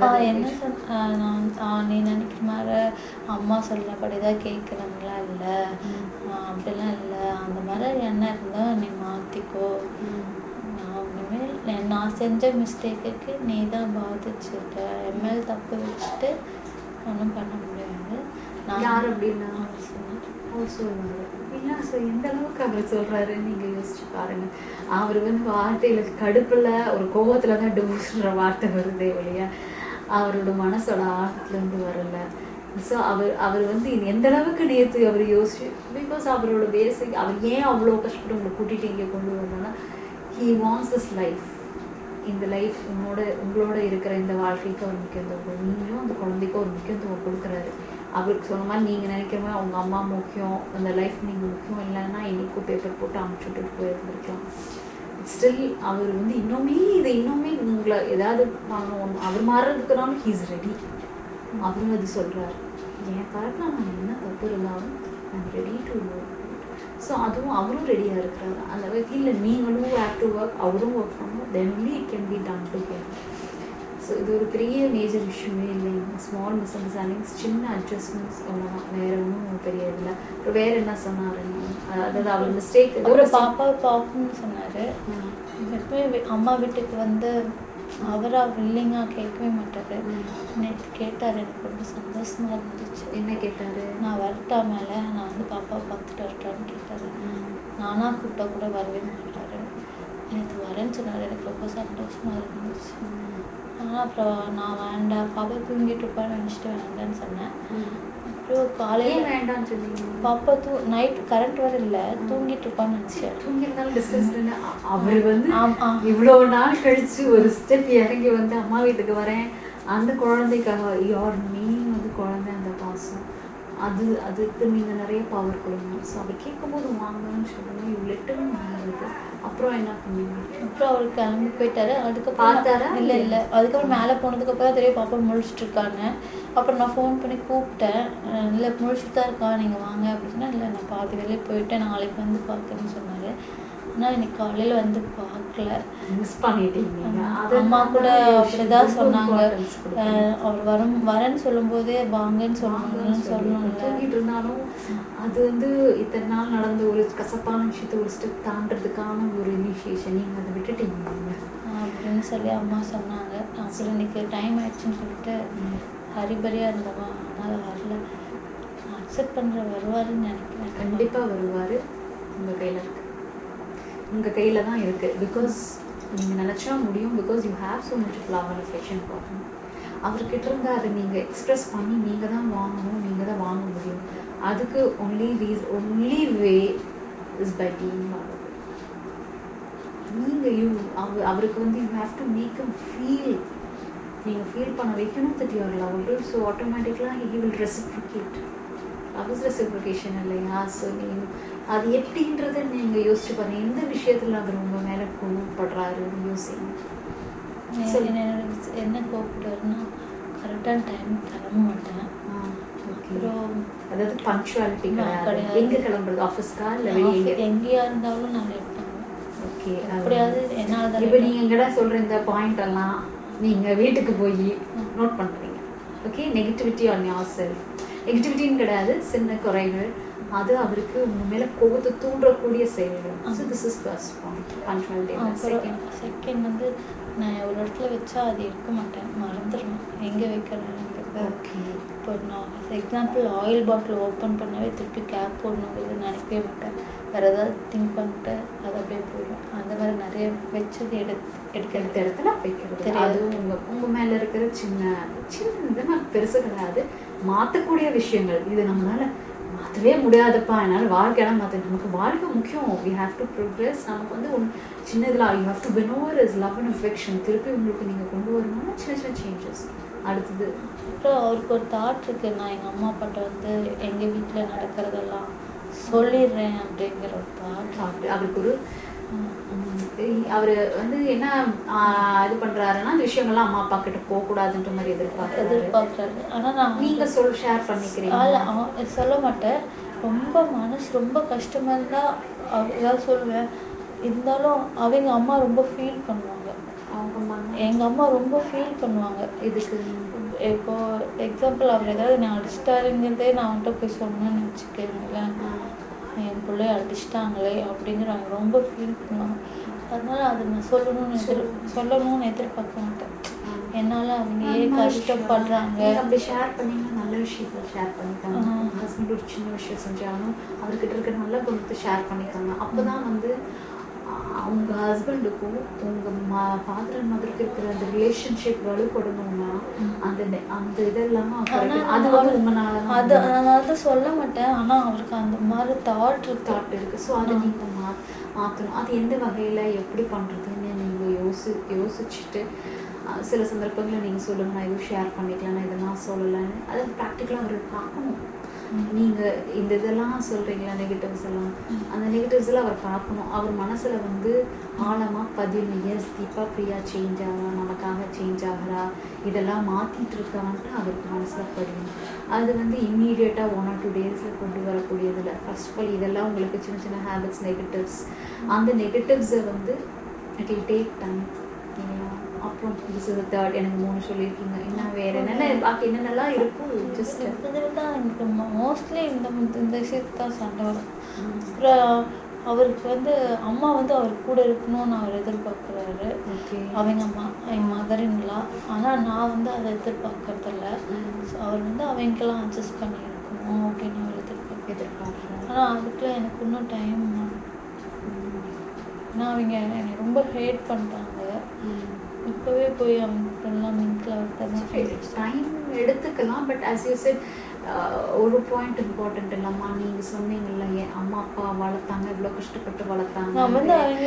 என்ன நீ நினைக்கிற மாதிரி அம்மா சொல்லப்படி தான் கேட்குறாங்களா? இல்லை, அப்படிலாம் இல்லை. அந்த மாதிரி என்ன இருந்தால் நீ மாற்றிக்கோ. நான் இனிமேல் நான் செஞ்ச மிஸ்டேக்குக்கு நீ தான் பாதிச்சுட்ட, எம்எல் தப்பு வச்சுட்டு ஒன்றும் பண்ண முடியாது. நான் யார் அப்படின்னா அவர் சொன்னார். அவர் சொல்லுவார் இல்லை. ஸோ எந்த அளவுக்கு அவர் சொல்கிறாரு நீங்கள் யோசிச்சு பாருங்க. அவர் வந்து வார்த்தையில் கடுப்பில் ஒரு கோபத்தில் தான் டூஸ்ன்ற வார்த்தை வருதே ஒழிய அவரோட மனசோட ஆழத்துலேருந்து வரல. ஸோ அவர் வந்து எந்த அளவுக்கு நேற்று அவர் யோசிச்சு, பிகாஸ் அவரோட பேசிக் அவர் ஏன் அவ்வளோ கஷ்டப்பட்டு உங்களை கூட்டிகிட்டு இங்கே கொண்டு வரணும்னா ஹீ வாண்ட்ஸ் திஸ் லைஃப். இந்த லைஃப் உங்களோட இருக்கிற இந்த வாழ்க்கைக்கு ஒரு முக்கியத்துவம், நீங்களும் அந்த குழந்தைக்கு ஒரு முக்கியத்துவம் கொடுக்குறாரு. அவருக்கு சொன்ன மாதிரி நீங்கள் நினைக்கிற மாதிரி அவங்க அம்மா முக்கியம், அந்த லைஃப் நீங்கள் முக்கியம் இல்லைன்னா இன்னைக்கும் பேப்பர் போட்டு அமுச்சுட்டு போயிருந்துருக்கலாம். ஸ்டில் அவர் வந்து இன்னுமே உங்களை ஏதாவது பண்ணணும், அவர் மாறுறதுக்குனாலும் ஹீஸ் ரெடி. அவரும் அது சொல்கிறார், என் பார்க்கலாம் நான் என்ன தப்பு இருந்தாலும் I'm ready to work. So அதுவும் அவரும் ரெடியாக இருக்கிறாரு. அந்த வகையில் நீங்களும் ஹேவ் டு ஒர்க், அவரும் ஒர்க் பண்ணணும். Then only it can be done together. So இது ஒரு பெரிய மேஜர் இஷ்யூவே இல்லைங்க. ஸ்மால் மிஸ் அண்டர்ஸ்டாண்டிங்ஸ், சின்ன அட்ஜஸ்ட்மெண்ட்ஸ் அவ்வளோதான், வேறு ஒன்றும் பெரிய இதில். அப்புறம் வேறு என்ன சொன்னார்? அதாவது அவர் மிஸ்டேக் ஒரு பாப்பாவை பார்க்கணும்னு சொன்னார். எப்பவுமே அம்மா வீட்டுக்கு வந்து அவராக வில்லிங்காக கேட்கவே மாட்டார். நேற்று கேட்டார், எனக்கு ரொம்ப சந்தோஷமாக இருந்துச்சு. என்ன கேட்டார்? நான் வரட்டா மேலே, நான் வந்து பாப்பாவை பார்த்துட்டு வரட்டான்னு கேட்டார். நானாக கூப்பிட்டா கூட வரவே மாட்டார். நேற்று வரேன்னு சொன்னார், எனக்கு ரொம்ப சந்தோஷமாக இருந்துச்சு. ஆனால் அப்புறம் நான் வேண்டாம், பாப்பா தூங்கிட்டு இருப்பான்னு நினச்சிட்டு வேண்டான்னு சொன்னேன். அப்புறம் காலையில் வேண்டாம்னு சொன்னீங்க. பாப்பா நைட் கரண்ட் வர இல்லை, தூங்கிட்டு இருப்பான்னு நினச்சேன். தூங்கியிருந்தாலும் டிஸ்கஸ் அவர் வந்து இவ்வளோ நாள் கழிச்சு ஒரு ஸ்டெப் இறங்கி வந்து அம்மா வீட்டுக்கு வரேன், அந்த குழந்தைக்காக யார் மீன் வந்து குழந்தை அந்த பாசம் அதுக்கு நீங்கள் நிறைய பவர் கொடுங்க. ஸோ அவர் கேட்கும்போது வாங்கன்னு சொல்லுங்கள், இவ்வளோட்டும் வாங்குறது. அப்புறம் என்ன பண்ணுவீங்க? அப்புறம் அவர் கிளம்பி போயிட்டாரு. அதுக்கப்புறம் பார்த்தாரா? இல்லை அதுக்கப்புறம் மேலே போனதுக்கப்புறம் தெரியும் பாப்பா முழிச்சிட்டு இருக்காங்க. அப்புறம் நான் ஃபோன் பண்ணி கூப்பிட்டேன், இல்லை முழிச்சிட்டு தான் இருக்கா, நீங்கள் வாங்க அப்படின்னா. இல்லை நான் பாதி வேலையே போயிட்டேன், நாளைக்கு வந்து பார்க்குறேன்னு சொன்னார். ஆனால் இன்னைக்கு காலையில் வந்து பார்க்கல, மிஸ் பண்ணிட்டீங்க. அம்மா கூட அப்படிதான் சொன்னாங்க. அவர் வரேன்னு சொல்லும்போதே வாங்கன்னு சொல்லணும்னு தூங்கிட்டு இருந்தாலும் அது வந்து இத்தனை நாள் நடந்த ஒரு கசப்பான விஷயத்த ஒரு ஸ்டெப் தாண்டதுக்கான ஒரு இனிஷியேஷன், நீங்கள் அதை விட்டுட்டீங்க அப்படின்னு சொல்லி அம்மா சொன்னாங்க. அப்புறம் இன்னைக்கு டைம் ஆயிடுச்சுன்னு சொல்லிட்டு ஹரிபரியாக இருந்தோமா, அதனால் வரல. அக்செப்ட் பண்ணுற வருவாருன்னு நினைக்கிறேன். கண்டிப்பாக வருவார். உங்கள் கையில் தான் இருக்குது. பிகாஸ் நீங்கள் நினச்சா முடியும். Because you have so much love and affection for him. அவர்கிட்ட இருந்து அதை நீங்கள் எக்ஸ்ப்ரெஸ் பண்ணி நீங்கள் தான் வாங்கணும், நீங்கள் தான் வாங்க முடியும். அதுக்கு only way is by being available. நீங்கள் அவருக்கு வந்து you have to make him feel, நீங்கள் ஃபீல் பண்ண வைக்கணும் that you are loved. So ஆட்டோமேட்டிக்கலாக he will reciprocate. Love is reciprocation இல்லையா? ஸோ நீங்கள் அது எப்படின்றத நீங்கள் யோசிச்சு பாருங்க. எந்த விஷயத்தில் அவர் உங்கள் மேலே கோவப்படுறாருன்னு யோசிங்க. என்ன கோவப்படுறாருன்னா கரெக்டான டைம் கிளம்ப மாட்டேன். அப்புறம் அதாவது பங்க்சுவாலிட்டி கிடையாது. எங்கே கிளம்புறது? ஆஃபீஸ்க்கா இல்லை வெளியே? எங்கேயா இருந்தாலும் நான் லேட் பண்ணுவேன். ஓகே, அப்படியாவது என்னால் தான். இப்போ நீங்கள் எங்கடா சொல்கிற இந்த பாயிண்ட் எல்லாம் நீங்கள் வீட்டுக்கு போய் நோட் பண்ணுறீங்க. Okay, negativity on yourself. நெகட்டிவிட்டின்னு கிடையாது, சின்ன குறைகள், அது அவருக்கு உங்கள் மேலே கோபத்தை தூண்டக்கூடிய செயல்கள். So this is first point, punctuality. Second வந்து நான் ஒரு இடத்துல வச்சா அது இருக்க மாட்டேன், மறந்துடுவேன் எங்கே வைக்கிறேன். ஓகே, இப்போ நான் எக்ஸாம்பிள் ஆயில் பாட்டில் ஓப்பன் பண்ணவே திருப்பி கேப் போடணுங்கிறது நினைக்கவே மாட்டேன். வேறு ஏதாவது திங்க் பண்ணிட்டு அது அப்படியே போயிடும். அந்த மாதிரி நிறைய வச்சது எடுக்கிற இடத்துல வைக்கிறது. அதுவும் உங்கள் மேலே இருக்கிற சின்ன இது பெருசு கிடையாது, மாற்றக்கூடிய விஷயங்கள். இது நம்மளால மாற்றவே முடியாதுப்பா, என்னால் வாழ்க்கையெல்லாம் மாற்ற. நமக்கு வாழ்க்கை முக்கியம். We have to progress. நமக்கு வந்து சின்ன இதில் you have to win over is love and affection. திருப்பி உங்களுக்கு நீங்கள் கொண்டு வரணும்னா சின்ன சின்ன சேஞ்சஸ். அடுத்தது அப்புறம் அவருக்கு ஒரு தாட் இருக்குது, நான் எங்கள் அம்மா அப்பாட்ட வந்து எங்கள் வீட்டில் நடக்கிறதெல்லாம் சொல்லிடுறேன் அப்படிங்கிற ஒரு தாட். அவருக்கு ஒரு அவர் வந்து என்ன இது பண்ணுறாருன்னா, இந்த விஷயங்கள்லாம் அம்மா அப்பா கிட்ட போகக்கூடாதுன்ற மாதிரி எதிர்பார்க்குறாரு. ஆனால் நீங்கள் ஷேர் பண்ணிக்கிறீங்க? சொல்ல மாட்டேன். ரொம்ப மனசு ரொம்ப கஷ்டமாக இருந்தால் ஏதாவது சொல்லுவேன். இருந்தாலும் அவங்க அம்மா ரொம்ப ஃபீல் பண்ணுவாங்க. எங்கள் அம்மா ரொம்ப ஃபீல் பண்ணுவாங்க. இதுக்கு இப்போ எக்ஸாம்பிள் அவர் ஏதாவது நான் அடிச்சிட்டாருங்கிறதே நான் அவன்கிட்ட போய் சொன்னேன்னு வச்சுக்கிறீங்களேன், என் பிள்ளைய அடிச்சிட்டாங்களே அப்படிங்கிறாங்க, ரொம்ப ஃபீல் பண்ணுவாங்க. அதனால அதை நான் சொல்லணும்னு எதிர்பார்க்க மாட்டேன். என்னால் அவங்க கஷ்டப்படுறாங்க அப்படி ஷேர் பண்ணிங்கன்னா நல்ல விஷயத்த ஷேர் பண்ணிக்காங்க. ஹஸ்பண்ட் ஒரு சின்ன விஷயம் செஞ்சாலும் அவர்கிட்ட இருக்கிற நல்ல குணத்தை ஷேர் பண்ணிக்காங்க. அப்போ தான் வந்து அவங்க ஹஸ்பண்டுக்கும் உங்கள் ஃபாதர் அண்ட் மதருக்கு இருக்கிற அந்த ரிலேஷன்ஷிப் வலுப்படணும்னா அந்த இதெல்லாம் அது வந்து உங்களால அதை சொல்ல மாட்டேன். ஆனால் அவருக்கு அந்த மாதிரி தாட் இருக்குது. ஸோ அதை நீங்கள் மாற்றணும். அது எந்த வகையில் எப்படி பண்ணுறதுன்னு நீங்கள் யோசிச்சுட்டு சில சந்தர்ப்பங்களில் நீங்கள் சொல்லுங்கள், நான் எதுவும் ஷேர் பண்ணிக்கலாம், நான் இதெல்லாம் சொல்லலைன்னு அதை ப்ராக்டிக்கலாக அவர் பார்க்கணும். நீங்கள் இந்த இதெல்லாம் சொல்கிறீங்களா நெகட்டிவ்ஸ் எல்லாம், அந்த நெகட்டிவ்ஸ் எல்லாம் அவர் பார்க்கணும். அவர் மனசில் வந்து ஆழமாக பதியணும். எஸ் தீபா பிரியா சேஞ்ச் ஆகிறா, நமக்காக சேஞ்ச் ஆகிறா, இதெல்லாம் மாற்றிட்டு இருக்கான்ட்டு அவருக்கு மனசில் பதியணும். அது வந்து இம்மீடியட்டாக 1 or 2 days கொண்டு வரக்கூடியதில்லை. ஃபர்ஸ்ட் ஆஃப் ஆல் இதெல்லாம் உங்களுக்கு சின்ன சின்ன ஹேபிட்ஸ் நெகட்டிவ்ஸ், அந்த நெகட்டிவ்ஸை வந்து இட் வில் டேக் டைம். அப்புறம் திஸ் இஸ் தேர்ட் எனக்கு 3 சொல்லியிருக்கீங்க. இன்னும் வேறு என்னென்னலாம் இருக்கும்? ஜஸ்ட் இதில் தான் எனக்கு மோஸ்ட்லி இந்த விஷயத்து தான் சண்டை வரும். அப்புறம் அவருக்கு வந்து அம்மா வந்து அவர் கூட இருக்கணும்னு அவர் எதிர்பார்க்குறாரு. அவங்க அம்மா எங்கள் மதரின்லா. ஆனால் நான் வந்து அதை எதிர்பார்க்கறதில்ல. ஸோ அவர் வந்து அவங்கெல்லாம் அட்ஜஸ்ட் பண்ணி இருக்கணும் அப்படின்னு அவர் எதிர்பார்க்குறாரு. ஆனால் அதுக்குள்ள எனக்கு இன்னும் டைம். ஏன்னா அவங்க என்னை ரொம்ப ஹேட் பண்ணுறாங்க. இப்போவே போய் அவங்கெல்லாம் டைம் எடுத்துக்கலாம். பட் ஆஸ் யூ செட் ஒரு பாயிண்ட் இம்பார்ட்டன்ட் இல்லம்மா, நீங்கள் சொன்னீங்கல்ல என் அம்மா அப்பா வளர்த்தாங்க, இவ்வளோ கஷ்டப்பட்டு வளர்த்தாங்க. நான் வந்து அவங்க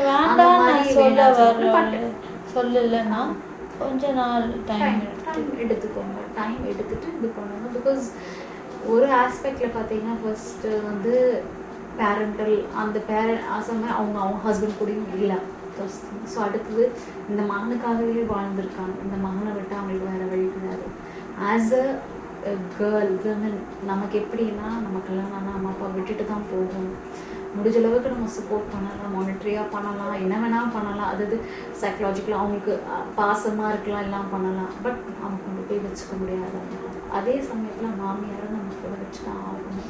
வேண்டாம் சொல்லலைன்னா கொஞ்ச நாள் டைம் எடுத்துக்கோங்க. டைம் எடுத்துட்டு இது பண்ணுங்க. பிகாஸ் ஒரு ஆஸ்பெக்டில் பார்த்தீங்கன்னா ஃபர்ஸ்ட்டு வந்து பேரண்டல் அந்த அவங்க ஹஸ்பண்ட் கூடயும் இல்லை. ஸோ அடுத்தது இந்த மகனுக்காகவே வாழ்ந்திருக்காங்க. இந்த மகனை விட்டு அவங்களுக்கு வேறு வழி கிடையாது. ஆஸ் அ கேர்ள் விமன் நமக்கு எப்படின்னா நம்ம கல்யாணம் ஆனால் அம்மா அப்பா விட்டுட்டு தான் போகணும். முடிஞ்ச அளவுக்கு நம்ம சப்போர்ட் பண்ணலாம், மானிட்டரியாக பண்ணலாம், என்ன வேணாலும் பண்ணலாம். அதாவது சைக்கலாஜிக்கலாக அவங்களுக்கு பாசமாக இருக்கலாம், எல்லாம் பண்ணலாம். பட் அவங்க கொண்டு போய் வச்சுக்க முடியாது. அதே சமயத்தில் மாமியாரை நம்ம கூட வச்சு தான் ஆகணும்.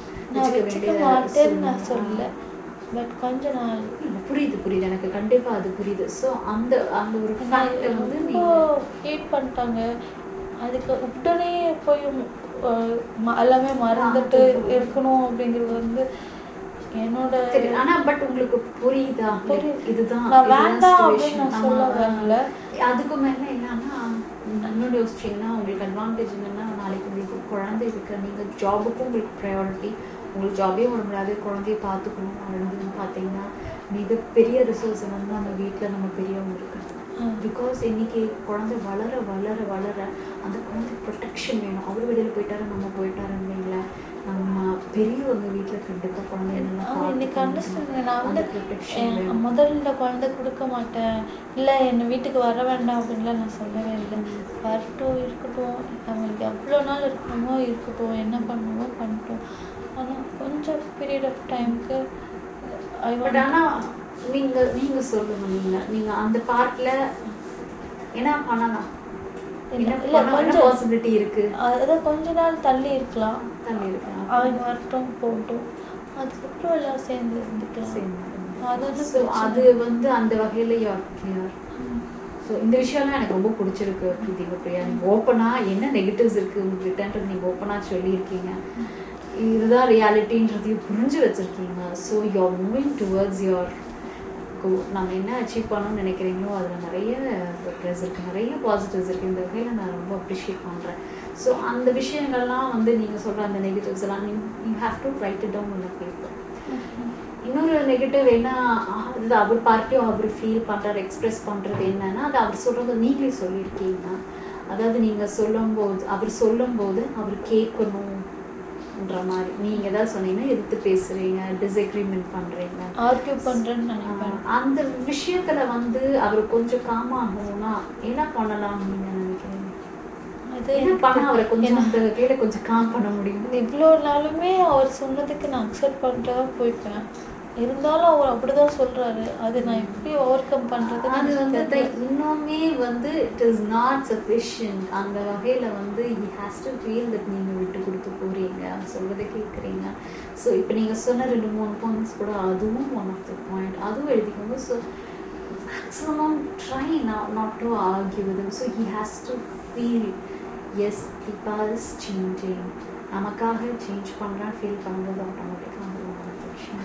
நான் சொல்லல. பட் கொஞ்ச நாள் புரியுது எனக்கு கண்டிப்பாக அது புரியுது. ஸோ அந்த ஒரு ஃபேக்டை வந்து ஹேட் பண்ணிட்டாங்க. அதுக்கு உடனே போய் எல்லாமே மறந்துட்டு இருக்கணும் அப்படிங்கிறது வந்து என்னோட. ஆனால் பட் உங்களுக்கு புரியுதா? இதுதான் வேண்டாம் அப்படின்னு நான் சொல்ல வரல. அதுக்கு மேலே என்னன்னா இன்னொன்று யோசிச்சிங்கன்னா உங்களுக்கு அட்வான்டேஜ் என்னென்னா நாளைக்கு உங்களுக்கு குழந்தை இருக்கு, நீங்கள் ஜாபுக்கும் உங்களுக்கு ப்ரையாரிட்டி. உங்களுக்கு ஜாபே வர முடியாது, குழந்தைய பார்த்துக்கணும் அப்படின்னு பார்த்தீங்கன்னா மிகப்பெரிய ரிசோர்ஸ் வந்து நம்ம வீட்டில் நம்ம பெரியவங்க இருக்கிறது. பிகாஸ் இன்னைக்கு குழந்தை வளர வளர வளர அந்த குழந்தை ப்ரொடெக்ஷன் வேணும். அவர் வெளியில் போயிட்டாரு, நம்ம போயிட்டாருங்களா, நம்ம பெரியவங்க வீட்டில் கண்டிப்பாக குழந்தை இன்னைக்கு அண்டர்ஸ்டாண்ட். நான் வந்து முதல்ல குழந்தை கொடுக்க மாட்டேன், இல்லை என்னை வீட்டுக்கு வர வேண்டாம் அப்படின்லாம் நான் சொல்லவே இல்லை. வரட்டும், இருக்கட்டும், அவங்களுக்கு எவ்வளோ நாள் இருக்கணுமோ இருக்கட்டும், என்ன பண்ணணுமோ பண்ணிட்டோம். ஆனால் கொஞ்சம் பீரியட் ஆஃப் டைமுக்கு பட் ஆனால் நீங்கள் சொல்லுங்க, நீங்கள் அந்த பார்ட்டில் என்ன பண்ணலாம்? பாசிபிலிட்டி இருக்கு. அதான் கொஞ்ச நாள் தள்ளி இருக்கலாம். அவங்க வரட்டும் போகட்டும், அதுக்கப்புறம் எல்லாம் சேர்ந்து இருந்துக்கலாம். அது வந்து அந்த வகையில் கிளியர். ஸோ இந்த விஷயம்லாம் எனக்கு ரொம்ப பிடிச்சிருக்கு தீபப்பிரியா. நீங்கள் ஓப்பனாக என்ன நெகட்டிவ்ஸ் இருக்குது உங்ககிட்டன்றது நீங்கள் ஓப்பனாக சொல்லியிருக்கீங்க. இதுதான் ரியாலிட்டின்றதையும் புரிஞ்சு வச்சுருக்கீங்க. So you're moving towards your goal. நம்ம என்ன அச்சீவ் பண்ணணும்னு நினைக்கிறீங்களோ அதில் நிறைய ப்ளஸ் இருக்குது, நிறைய பாசிட்டிவ்ஸ் இருக்குது. இந்த வகையில் நான் ரொம்ப அப்ரிஷியேட் பண்ணுறேன். ஸோ அந்த விஷயங்கள்லாம் வந்து நீங்கள் சொல்கிற அந்த நெகட்டிவ்ஸ் எல்லாம் you have to write it down on paper. இன்னொரு நெகட்டிவ் என்ன, அது அவர் பார்ட்டியும் அவர் ஃபீல் பண்ணுறாரு, எக்ஸ்ப்ரெஸ் பண்ணுறது என்னன்னா அது அவர் சொல்கிறது நீங்களே சொல்லியிருக்கீங்க. அதாவது நீங்கள் அவர் சொல்லும்போது அவர் கேட்கணுன்ற மாதிரி நீங்கள் ஏதாவது சொன்னீங்கன்னா எதிர்த்து பேசுகிறீங்க, டிஸ்அக்ரிமெண்ட் பண்ணுறீங்க, ஆர்கியூ பண்ணுறேன்னு நினைப்பேன். அந்த விஷயத்தில் வந்து அவர் கொஞ்சம் காமாகணும்னா என்ன பண்ணலாம் நீங்கள் நினைக்கிறீங்க? என்ன பண்ணால் அவரை கொஞ்சம் அந்த வகையில் கொஞ்சம் காம் பண்ண முடியும்? இவ்வளோ நாளுமே அவர் சொன்னதுக்கு நான் அக்செப்ட் பண்ணிட்டு தான் போய்ப்பேன். இருந்தாலும் அவர் அப்படிதான் சொல்றாரு. அது நான் எப்படி ஓவர் கம் பண்றது? அது வந்து இன்னுமே வந்து இட் இஸ் நாட் சஃபிஷியன்ட். அந்த வகையில் வந்து he has to feel that நீங்கள் விட்டு கொடுத்து போகிறீங்க, சொல்கிறத கேட்குறீங்க. ஸோ இப்போ நீங்கள் சொன்ன 2-3 பாயிண்ட்ஸ் கூட அதுவும் ஒன் ஆஃப் த பாயிண்ட், அதுவும் எழுதிக்கோங்க. So maximum try not to argue with him. So he has to feel, yes, Deepa is changing. நமக்காக சேஞ்ச் பண்ணுறான்னு ஃபீல் பண்ணும்போது ஆட்டோமேட்டிக்காக வந்து அஃபெக்ஷன்.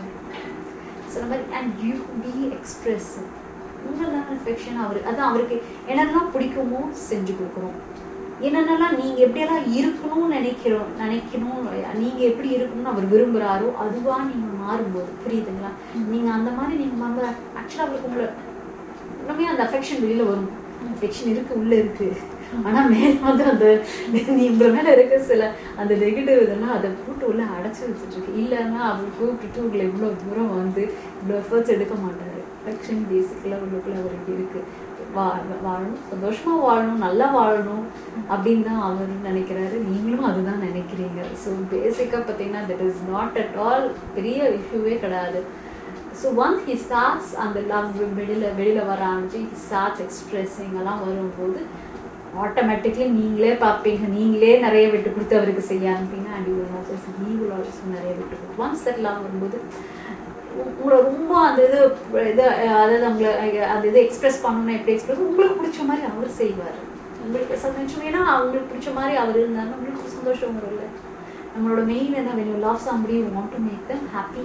சில மாதிரி அண்ட் யூ பி எக்ஸ்பிரஸிவ். உங்களதான அஃபெக்ஷன் அதான் அவருக்கு என்னென்னலாம் பிடிக்குமோ செஞ்சு கொடுக்குறோம். என்னென்னலாம் நீங்கள் எப்படியெல்லாம் இருக்கணும்னு நினைக்கணும் நீங்கள் எப்படி இருக்கணும்னு அவர் விரும்புகிறாரோ அதுவாக நீங்கள் மாறும்போது புரியுதுங்களா? நீங்கள் அந்த மாதிரி நீங்கள் மாறும்போது ஆக்சுவலாக அவருக்கு உங்களை இன்னுமே அந்த அஃபெக்ஷன் வெளியில் வரும். அஃபெக்ஷன் இருக்குது, உள்ளே இருக்குது. ஆனால் மேலே வந்து அந்த உங்களை மேலே இருக்க சில அந்த நெகட்டிவ் இதெல்லாம் அதை போட்டு உள்ள அடைச்சி வச்சுட்ருக்கு. இல்லைன்னா அவர் கூப்பிட்டுட்டு உங்களை இவ்வளோ தூரம் வந்து இவ்வளோ எஃபர்ட்ஸ் எடுக்க மாட்டார். அஃபெக்ஷன் பேசிக்கலாக உள்ளுக்குள்ள அவருக்கு இருக்குது. வாழணும், சந்தோஷமாக வாழணும், நல்லா வாழணும் அப்படின்னு தான் அவர் நினைக்கிறாரு. நீங்களும் அதுதான் நினைக்கிறீங்க. ஸோ பேசிக்காக பார்த்தீங்கன்னா that is not at all பெரிய இஷ்யூவே கிடையாது. ஸோ ஒன்ஸ் ஹி ஸ்டார்ட்ஸ் அந்த லவ் வெளியில் வர ஆரம்பிச்சு ஹி ஸ்டார்ட்ஸ் எக்ஸ்பிரஸிங் எல்லாம் வரும்போது ஆட்டோமேட்டிக்லி நீங்களே பார்ப்பீங்க. நீங்களே நிறைய விட்டு கொடுத்து அவருக்கு செய்ய ஆரம்பிப்பீங்க. And you will also he will also நிறைய விட்டு கொடுத்து ஒன்ஸ் தட் லவ் வரும்போது உங்களை ரொம்ப அந்த இது அதாவது உங்களை அந்த இதை எக்ஸ்பிரஸ் பண்ணணும்னா எப்படி எக்ஸ்பிரஸ் உங்களுக்கு பிடிச்ச மாதிரி அவர் செய்வார். உங்களுக்கு சந்தோஷம் ஏன்னா அவங்களுக்கு பிடிச்ச மாதிரி அவர் இருந்தாருன்னா உங்களுக்கு சந்தோஷம் வரும்ல. நம்மளோட மெயின் என்ன, when you love somebody you want to make them happy.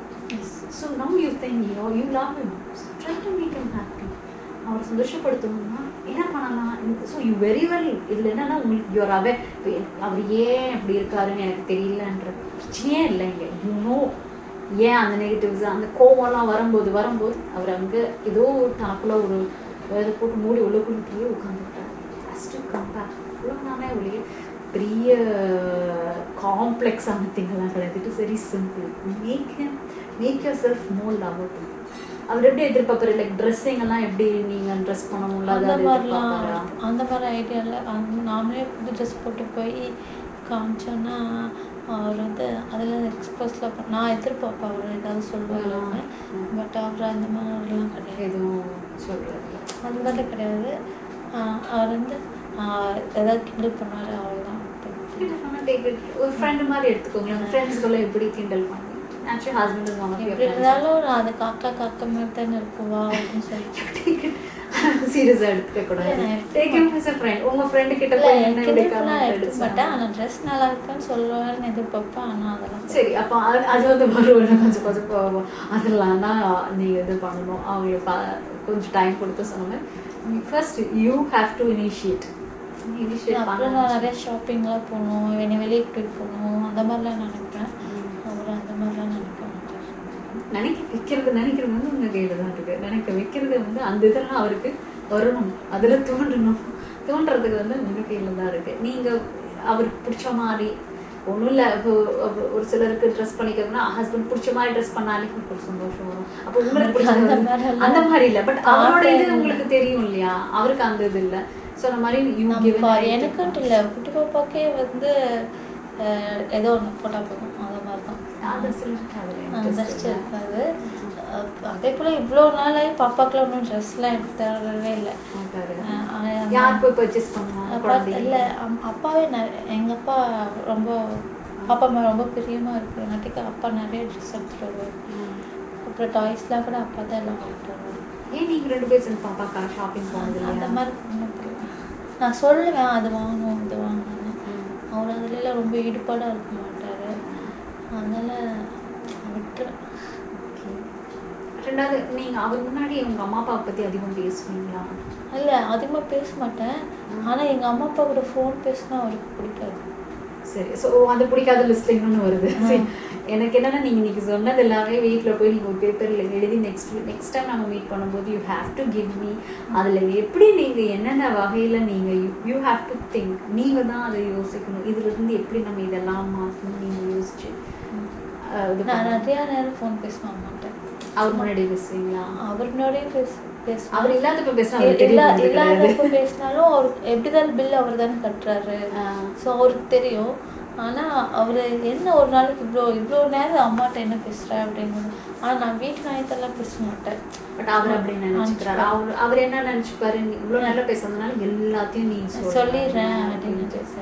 So now you think you love him, so try to make him happy. அவர் சந்தோஷப்படுத்தணும்னா என்ன பண்ணலாம்? ஸோ யூ வெரி வெல் இதில் என்னன்னா உங்களுக்கு யூஆர் அவேர் அவர் ஏன் அப்படி இருக்காருன்னு எனக்கு தெரியலன்ற பிரச்சனையே இல்லைங்க. யூ ஏன் அந்த நெகட்டிவ்ஸ் அந்த கோவம்லாம் வரும்போது அவர் அங்கே ஏதோ தனக்குள்ள ஒரு இதை போட்டு மூடி உள்ளுக்குள்ளே உட்காந்துட்டார். ஃபஸ்ட்டு கம்பேர் நானே ஒழிய பெரிய காம்ப்ளெக்ஸான திங்கெல்லாம் கிடையாது. It is very simple. Make yourself more love. அவர் எப்படி எதிர்பார்ப்பாரு? லைக் ட்ரெஸ்ஸிங் எல்லாம் எப்படி நீங்கள் ட்ரெஸ் பண்ணணும்ல அந்த மாதிரி ஐடியா இல்லை. நாமளே புது ட்ரெஸ் போட்டு போய் காமிச்சோன்னா அவர் வந்து அதில் எக்ஸ்பிரஸில் நான் எதிர்பார்ப்பேன் அவர் ஏதாவது சொல்லுவாங்க. பட் அவர் அந்த மாதிரிலாம் கிடையாது, எதுவும் சொல்கிறது அந்த மாதிரிலாம் கிடையாது. அவர் வந்து ஏதாவது கிண்டல் பண்ணுவார், அவ்வளோதான். ஒரு ஃப்ரெண்டு மாதிரி எடுத்துக்கோங்களேன். ஃப்ரெண்ட்ஸ்களை எப்படி கிண்டல் பண்ணி ஆக்சுவலி ஹஸ்பண்ட் எப்படி இருந்தாலும் அது காக்கா மாதிரி தானே இருக்குவா அப்படின்னு சொல்லி சீரியஸாக எடுத்துக்க கூடாது. Take him as a friend. உங்க ஃப்ரெண்ட் கிட்ட போய் என்ன எடுக்க மாட்டேன். ஆனால் ட்ரெஸ் நல்லா இருக்குன்னு சொல்லுவாருன்னு எதிர்பார்ப்பேன். ஆனால் அதெல்லாம் சரி. அப்போ அது வந்து மறுபடியும் கொஞ்சம் அதெல்லாம் தான் நீங்கள் இது பண்ணணும். அவங்களுக்கு கொஞ்சம் டைம் கொடுத்து சொன்னாங்க. First you have to initiate. அப்புறம் நான் நிறைய ஷாப்பிங்லாம் போகணும், வெளியே போயிட்டு போகணும், அந்த மாதிரிலாம் நினைப்பேன். அவர் அந்த மாதிரிலாம் நினைக்க மாட்டார். நினைக்கிறது வந்து உங்கள் கையில் தான் இருக்குது. நினைக்க வைக்கிறது வந்து அந்த இதெல்லாம் அவருக்கு வரணும், அதில் தோன்றதுக்கு வந்து உங்கள் கையில் தான் இருக்குது. நீங்கள் அவருக்கு பிடிச்ச மாதிரி ஒன்றும் இல்லை. இப்போ ஒரு சிலருக்கு ட்ரெஸ் பண்ணிக்கிறதுனா ஹஸ்பண்ட் பிடிச்ச மாதிரி ட்ரெஸ் பண்ணாலே ஒரு சந்தோஷம் வரும். அப்போ உங்களுக்கு பிடிச்ச அந்த மாதிரி இல்லை. பட் அவரோட இது உங்களுக்கு தெரியும் இல்லையா, அவருக்கு அந்த இது இல்லை. ஸோ அந்த மாதிரி எனக்குன்ட்டு இல்லை, குட்டி பாப்பாக்கே வந்து ஏதோ ஒன்று போட்டால் போதும். அந்த மாதிரி தான் இன்ட்ரெஸ்ட் இருக்காது. அதே போல் இவ்வளோ நாளாகி பாப்பாக்கெலாம் ஒன்றும் ட்ரெஸ்லாம் எடுத்து தரவே இல்லை. இல்லை அப்பாவே எங்கள் அப்பா ரொம்ப பாப்பா மேலே ரொம்ப பிரியமாக இருக்கிறங்காட்டிக்கு அப்பா நிறைய ட்ரெஸ் எடுத்துகிட்டு வருவார். அப்புறம் டாய்ஸ்லாம் கூட அப்பா தான் எல்லாம் வாங்கிட்டு வருவார். ஏன் நீங்கள் 2 பேர் சேர்ந்து பாப்பாக்கா ஷாப்பிங் போனது அந்த மாதிரி நான் சொல்லுவேன் அது வாங்கணும் இது வாங்கணும். அவர் அதுலாம் ரொம்ப ஈடுபாடாக இருக்க மாட்டார். அதனால் விட்டுருவேன். ரெண்டாவது நீங்கள் அவர் முன்னாடி உங்கள் அம்மா அப்பாவை பற்றி அதிகம் பேசுவீங்களா? இல்லை அதிகமாக பேச மாட்டேன். ஆனால் எங்கள் அம்மா அப்பா கூட ஃபோன் பேசினா அவருக்கு பிடிக்காது. சரி. ஸோ அது பிடிக்காத லிஸ்ட் இன்னொன்று வருது. சரி, எனக்கு என்னென்னா நீங்கள் இன்றைக்கி சொன்னது எல்லாமே வீட்டில் போய் நீங்கள் ஒரு பேப்பரில் எழுதி நெக்ஸ்ட் டைம் நம்ம மீட் பண்ணும்போது you have to give me. அதில் எப்படி நீங்கள் என்னென்ன வகையில் நீங்கள் யூ ஹேவ் டு திங்க். நீங்கள் தான் அதை யோசிக்கணும். இதுலேருந்து எப்படி நம்ம இதெல்லாம் மாற்றணும் நீங்கள் யோசிச்சு. நான் நிறையா நேரம் ஃபோன் பேச மாட்டேன். அவர் முன்னாடியே பேசுவீங்களா? அவர் முன்னாடியே பேசுவேன். அவர் இல்லாதப்ப இல்லாதப்ப பேசினாலும் அவர் எப்படிதான் பில் அவர் தானே கட்டுறாரு. ஸோ அவருக்கு தெரியும். ஆனால் அவர் என்ன ஒரு நாளைக்கு இவ்வளோ நேரம் அம்மாட்ட என்ன பேசுகிறேன் அப்படிங்கிறது. ஆனால் நான் வீட்டு நாயத்தெல்லாம் பேச மாட்டேன். பட் அவர் அப்படி நினைச்சுக்கிறாரு. அவர் என்ன நினச்சிப்பாரு, இவ்வளோ நேரம் பேசுறதுனால எல்லாத்தையும் நீ சொல்லிடுறேன் அப்படின்னு பேசுகிறேன்.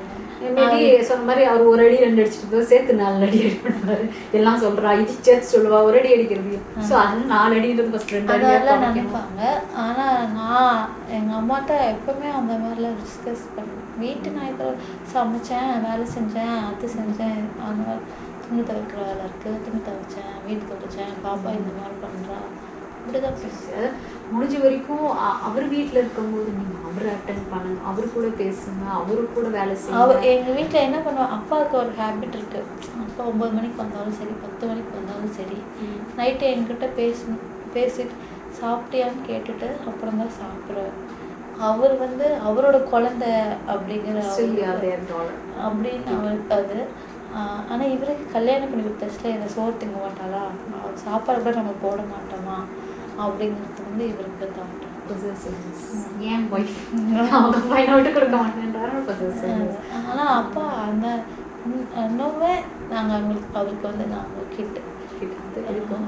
மேபி சொன்ன மாதிரி அவர் ஒரு அடி 2 அடிச்சுட்டு சேர்த்து 4 அடி அடிப்பாரு. எல்லாம் சொல்றா இது சேர்த்து சொல்லுவா ஒரு அடி அடிக்கிறது. ஸோ அது 4 அடின்றது ஃபர்ஸ்ட் 2 அடி அதெல்லாம் நினைப்பாங்க. ஆனால் நான் எங்கள் அம்மாட்ட எப்பவுமே அந்த மாதிரிலாம் டிஸ்கஸ் பண்ணுவேன். வீட்டு நான் இதை சமைச்சேன், வேலை செஞ்சேன், அது செஞ்சேன், அந்த மாதிரி துணி துவைக்கிற வேலை இருக்குது, துணி துவைச்சேன், வீட்டு துவைச்சேன், பாப்பா இந்த மாதிரி பண்ணுறா, இப்படிதான் பேசு. முடிஞ்ச வரைக்கும் அவர் வீட்டில் இருக்கும்போது நீங்கள் அவரை அட்டென்ட் பண்ணுங்க, அவர் கூட பேசுங்க, அவரு கூட வேலை செய்யுங்க. எங்கள் வீட்டில் என்ன பண்ணுவோம், அப்பாவுக்கு ஒரு ஹேபிட் இருக்குது. அப்பா 9 மணிக்கு வந்தாலும் சரி, 10 மணிக்கு வந்தாலும் சரி, நைட்டு என்கிட்ட பேசிட்டு சாப்பிட்டியான்னு கேட்டுட்டு அப்புறம் தான் சாப்பிட்றாரு. அவர் வந்து அவரோட குழந்தை அப்படிங்கிற அப்படின்னு அவருக்கு அது. ஆனால் இவருக்கு கல்யாணம் பண்ணி கொடுத்தச்சுல என்னை சோறு திங்க மாட்டாளா, சாப்பாடு கூட நம்ம போட மாட்டோமா அப்படிங்கிறது வந்து இவருக்கு தாட். ஏன் ஒய்ஃப் அவங்க பையனை விட்டு கொடுக்க மாட்டேன்றாரு. ஆனால் அப்பா அந்த இன்னுமே நாங்கள் அவருக்கு வந்து நாங்கள் கிட்ட இருக்கோம்.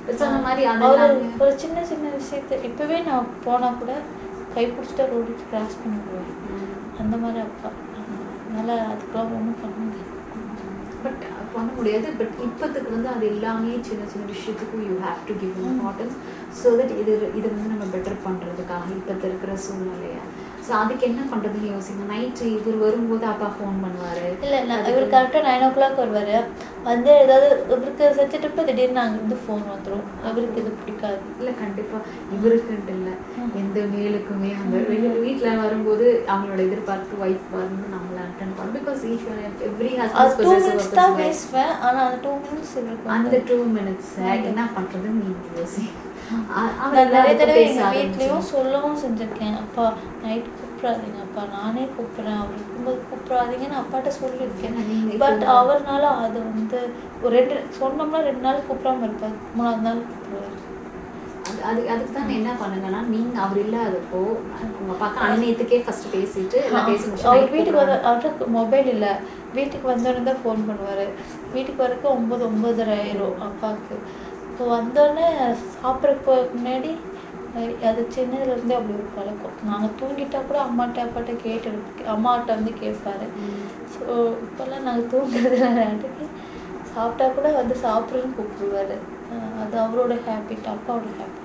ஒரு சின்ன சின்ன விஷயத்த இப்போவே நான் போனால் கூட கை பிடிச்சிட்டா ரோடு கிராஸ் பண்ணிடுவேன். அந்த மாதிரி அப்பா. அதனால் அதுக்கெல்லாம் ஒன்றும் பண்ண முடியாது. பட் பண்ண முடியாது. பட் இப்போத்துக்கு வந்து அது எல்லாமே சின்ன சின்ன விஷயத்துக்கும் you have to give importance so that இதை வந்து நம்ம பெட்டர் பண்ணுறதுக்காக இப்போத்து இருக்கிற சூழ்நிலையை. ஸோ அதுக்கு என்ன பண்ணுறதுன்னு யோசிங்க. நைட்டு இவர் வரும்போது அப்பா ஃபோன் பண்ணுவார். இல்லை இவர் கரெக்டாக 9 o'clock வருவார். வந்து ஏதாவது இவருக்கு செஞ்சுட்டு திடீர்னு அங்கேருந்து ஃபோன் வந்துடும். அவருக்கு இது பிடிக்காது. இல்லை கண்டிப்பாக இவருக்குன்ட்டு இல்லை, எந்த மேலுக்குமே அந்த வீட்டில் வரும்போது அவங்களோட எதிர்பார்ப்பு ஒய்ஃப் வந்து நம்மளை அட்டென்ட் பண்ணணும். Because each one every husband தான் பேசுவேன். ஆனால் அந்த 2 minutes அந்த 2 minutes என்ன பண்ணுறதுன்னு நீங்கள் யோசி. நிறைய தடவை எங்கள் வீட்லேயும் சொல்லவும் செஞ்சுருக்கேன். அப்பா நைட் கூப்பிடாதீங்க, அப்பா நானே கூப்பிட்றேன், அவர் இருக்கும்போது கூப்பிடாதீங்கன்னு அப்பாட்ட சொல்லியிருக்கேன். பட் அவர்னால அதை வந்து ஒரு 2 சொன்னோம்னா 2 நாள் கூப்பிடாம இருப்பார், 3ஆவது நாள் கூப்பிடுவார். அதுக்கு தான் என்ன பண்ணுங்கன்னா, நீங்கள் அவர் இல்லாதப்போ உங்கள் பக்கம் அன்னையத்துக்கே ஃபஸ்ட்டு பேசிட்டு அவர் வீட்டுக்கு வர அவர்கிட்ட மொபைல் இல்லை, வீட்டுக்கு வந்தோடனே தான் ஃபோன் பண்ணுவார். வீட்டுக்கு வரக்கு 9-9:30 ஆயிரும் அப்பாவுக்கு. இப்போ வந்தோடனே சாப்பிட்றதுக்கு முன்னாடி அது சின்னதுலேருந்தே அப்படி ஒரு பழக்கம். நாங்கள் தூங்கிட்டா கூட அம்மாட்ட அப்பாட்ட அம்மாட்ட வந்து கேட்பாரு. ஸோ இப்போல்லாம் நாங்கள் தூங்குறதுக்கு சாப்பிட்டா கூட வந்து சாப்பிட்றதுன்னு கூப்பிடுவார். அது அவரோட ஹேபிட், அப்பாவோட ஹேபிட்.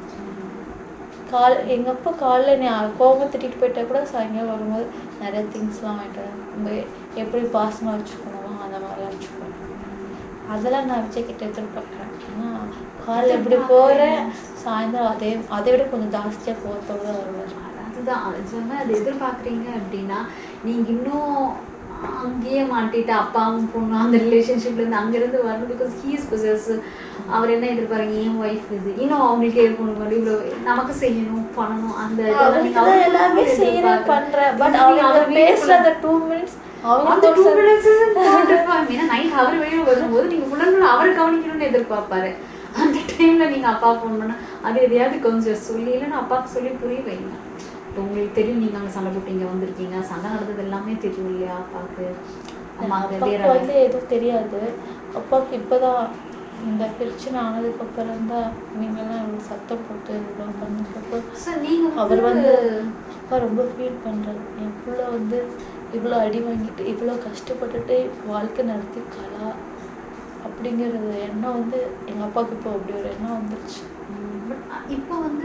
எங்கள் அப்பா காலைல கோபம் திட்டிட்டு போயிட்டா கூட சாயங்காலம் வரும்போது நிறைய திங்ஸ்லாம் வாங்கிட்டு நம்ம எப்படி பாசமாக வச்சுக்கணுமோ அந்த மாதிரிலாம் வச்சுக்கணும். அதெல்லாம் நான் விஜய்கிட்ட எதிர்பார்க்குறேன். ஆனால் காலையில் எப்படி போகிறேன், சாயந்தரம் அதை விட கொஞ்சம் ஜாஸ்தியாக கோவத்தோடு தான் வருவார். அதுதான் அது எதிர்பார்க்குறீங்க அப்படின்னா நீங்கள் இன்னும் அங்கேயே மாட்டிட்டு அப்பாவும் பொண்ணும் அந்த ரிலேஷன்ஷிப்லேருந்து அங்கேருந்து வரணும். Because he's possessive. அவர் என்ன எதிர்பார்ங்க, என் ஒய்ஃப் இது இன்னும் அவங்களுக்கு ஏற்படும், இவ்வளோ நமக்கு செய்யணும் பண்ணணும், அந்த எல்லாமே செய்யணும் பண்ணுறேன். பட் அவர் பேசுகிற அந்த 2 minutes அந்த 2 minutes நைட் அவர் வெளியே வரும்போது நீங்கள் ஃபுல்லாக அவரை கவனிக்கணும்னு எதிர்பார்ப்பாரு. அந்த டைமில் நீங்கள் அப்பா ஃபோன் பண்ணால் அது எதையாவது கொஞ்சம் சொல்லி இல்லைன்னா அப்பாவுக்கு சொல்லி புரிய வைங்க. இப்போ உங்களுக்கு தெரியும் நீங்கள் அங்கே சண்டை போட்டு இங்கே வந்திருக்கீங்க, சண்டை நடந்தது எல்லாமே தெரியும் இல்லையா அப்பாவுக்கு? அப்பாவுக்கு வந்து எதுவும் தெரியாது. அப்பாவுக்கு இப்போதான் இந்த பிரச்சனை ஆனதுக்கப்புறம் தான் நீங்கள்லாம் இவ்வளோ சத்தம் போட்டு இவ்வளோ பண்ணதுக்கப்புறம் அவர் வந்து அப்பா ரொம்ப ஃபீல் பண்ணுறாரு. என் பிள்ளை வந்து இவ்வளோ அடி வாங்கிட்டு இவ்வளோ கஷ்டப்பட்டுட்டு வாழ்க்கை நடத்திருக்காளா அப்படிங்கிறது எண்ணம் வந்து எங்கள் அப்பாவுக்கு இப்போ அப்படி ஒரு எண்ணம் வந்துருச்சு. இப்போ வந்து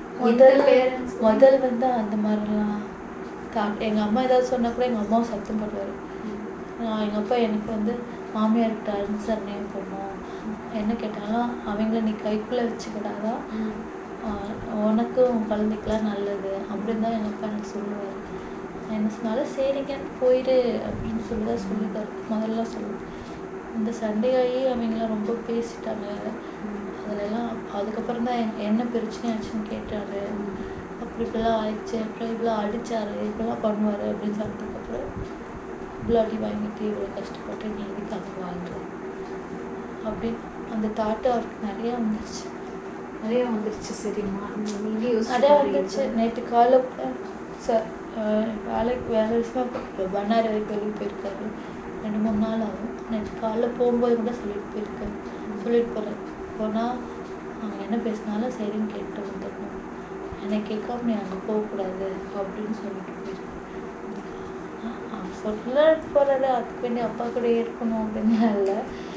முதல் வந்து அந்த மாதிரிலாம் எங்கள் அம்மா ஏதாவது சொன்னால் கூட எங்கள் அம்மாவும் சத்தம் போடுவார். எங்கள் அப்பா எனக்கு வந்து மாமியார்கிட்ட அனுசரணையும் பண்ணும், என்ன கேட்டாலும் அவங்கள நீ கைக்குள்ளே வச்சுக்கிட்டாதான் உனக்கு உன் குழந்தைக்கெலாம் நல்லது அப்படின்னு தான் எங்கள் அப்பா எனக்கு சொல்லுவார். என்ன சொன்னாலும் சரிங்க போயிடு அப்படின்னு சொல்லி தான் சொல்லிட்டார். முதல்ல சொல்லுவேன் இந்த சண்டையாகி அவங்களாம் ரொம்ப பேசிட்டாங்க, அதிலெல்லாம் அதுக்கப்புறம் தான் என்ன பிரச்சனை ஆச்சுன்னு கேட்டார். அப்படி இப்படிலாம் ஆயிடுச்சு, அப்புறம் இவ்வளோ அடித்தார், இப்படிலாம் பண்ணுவார் அப்படின்னு சொன்னதுக்கப்புறம் இவ்வளோ அடி வாங்கிட்டு இவ்வளோ கஷ்டப்பட்டு நீ இதுக்காக வாழ்ந்து அப்படின்னு அந்த தாட்டு அவருக்கு நிறையா வந்துருச்சு. சரிம்மா நிறையா வந்துருச்சு. நேற்று காலை சார் வேலை விஷயமா பண்ணாரி வரைக்கும் வெளியே போயிருக்காரு. 2-3 நாள் ஆகும். நேற்று காலைல போகும்போது கூட சொல்லிட்டு போகிறேன். போனால் அவங்க என்ன பேசினாலும் சரின்னு கேட்டு வந்துடணும், என்னை கேட்காம நீ அங்கே போகக்கூடாது அப்படின்னு சொல்லிட்டு போயிருக்கேன். சொல்ல போறாரு அதுக்கு வேண்டிய அப்பா கூட இருக்கணும் அப்படின்னு இல்லை.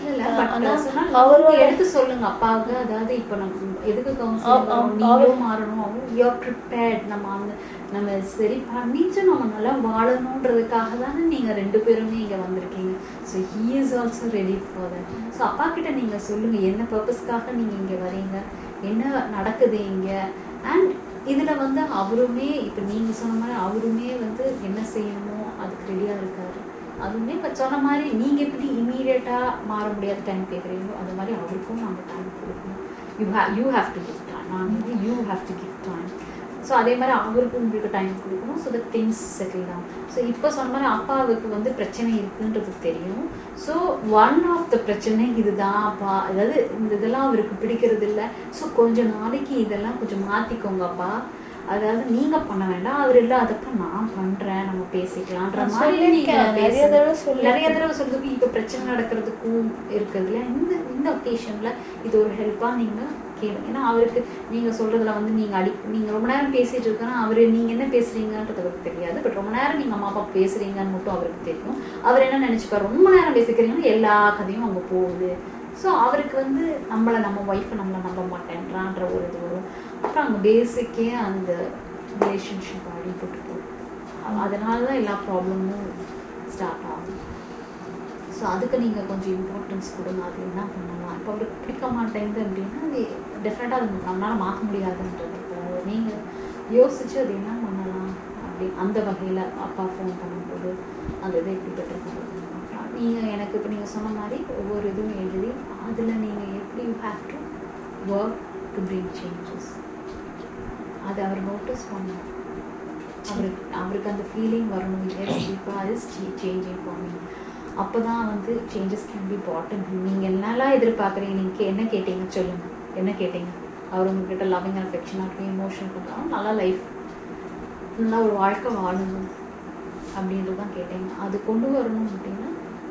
அவரோட எடுத்து சொல்லுங்க அப்பாவுக்கு. அதாவது இப்ப நம்ம எதுக்கு கவுன்சிலிங் மாறணும், யூஆர் ப்ரிப்பேர்ட். நம்ம சரி பண்ணிட்டு நம்ம நல்லா வாழணுன்றதுக்காக தானே நீங்க 2 பேருமே இங்க வந்திருக்கீங்க. So he is also ready for that. So அப்பா கிட்ட நீங்க சொல்லுங்க என்ன பர்பஸ்க்காக நீங்க இங்க வரீங்க, என்ன நடக்குது இங்க. அண்ட் இதுல அவருமே இப்ப நீங்க சொன்ன மாதிரி அவருமே என்ன செய்யணுமோ அதுக்கு ரெடியா இருக்காரு. அதுவுமே இப்போ சொன்ன மாதிரி நீங்க எப்படி இமீடியட்டா மாற முடியாத டைம் கேட்குறீங்களோ அது மாதிரி அவருக்கும் நாங்கள் டைம் கொடுக்கணும். You have to give time. நாங்கள் you have to give time. So அதே மாதிரி அவருக்கும் உங்களுக்கு டைம் கொடுக்கணும். So that things settle down. ஸோ இப்போ சொன்ன மாதிரி அப்பாவுக்கு பிரச்சனை இருக்குன்றது தெரியும். ஸோ ஒன் ஆஃப் த பிரச்சனை இதுதான் அப்பா. அதாவது இந்த இதெல்லாம் அவருக்கு பிடிக்கிறது இல்லை. ஸோ கொஞ்சம் நாளைக்கு இதெல்லாம் கொஞ்சம் மாற்றிக்கோங்க அப்பா. அதாவது நீங்க பண்ண வேண்டாம், அவர் இல்லாதப்ப நான் பண்றேன், நம்ம பேசிக்கலாம்ன்ற மாதிரி நிறைய தடவை சொல்றதுக்கு இப்ப பிரச்சனை நடக்கிறதுக்கும் இருக்குதுல. இந்த ஒகேஷன்ல இது ஒரு ஹெல்ப்பா நீங்க கேளுங்க. ஏன்னா அவருக்கு நீங்க சொல்றதுல நீங்க ரொம்ப நேரம் பேசிட்டு இருக்கனா அவரு நீங்க என்ன பேசுறீங்கன்றது அவருக்கு தெரியாது. பட் ரொம்ப நேரம் நீங்க அம்மா அப்பா பேசுறீங்கன்னு மட்டும் அவருக்கு தெரியும். அவர் என்ன நினைச்சுப்பாரு, ரொம்ப நேரம் பேசிக்கிறீங்கன்னா எல்லா கதையும் அங்க போகுது. ஸோ அவருக்கு நம்ம ஒய்ஃபை நம்ப மாட்டேன்றான்ற ஒரு இது வரும். அப்புறம் அங்கே பேசிக்கே அந்த ரிலேஷன்ஷிப் அடிபட்டு போகும். அதனால தான் எல்லா ப்ராப்ளமும் ஸ்டார்ட் ஆகும். ஸோ அதுக்கு நீங்கள் கொஞ்சம் இம்பார்ட்டன்ஸ் கொடுங்க. அது என்ன பண்ணலாம், இப்போ அவருக்கு பிடிக்க மாட்டேங்குது அப்படின்னா அது டெஃபினட்டாக அது நம்மளால் மாற்ற முடியாதுன்றது. நீங்கள் யோசிச்சு அது என்ன பண்ணலாம் அப்படி அந்த வகையில் அப்பா ஃபோன் பண்ணும்போது அந்த இதை எப்படி பெற்று நீங்கள் எனக்கு இப்போ நீங்கள் சொன்ன மாதிரி ஒவ்வொரு இதுவும் எழுதி அதில் நீங்கள் எப்படி you have to work to bring changes அதை அவர் நோட்டீஸ் பண்ணணும். அவருக்கு அந்த ஃபீலிங் வரணும். Is changing for me. அப்போ தான் சேஞ்சஸ் கேன் பி பாட்டன். நீங்கள் என்னெல்லாம் எதிர்பார்க்குறீங்க, நீங்கள் என்ன கேட்டீங்க சொல்லுங்கள், என்ன கேட்டீங்க. அவர் உங்ககிட்ட லவ்விங் அண்ட் அஃபெக்ஷனாக இருக்கும், எமோஷன் கொடுத்தாலும் நல்லா லைஃப் நல்லா ஒரு வாழ்க்கை வாழணும் அப்படின்றது தான் கேட்டீங்க. அது கொண்டு வரணும் அப்படின்னா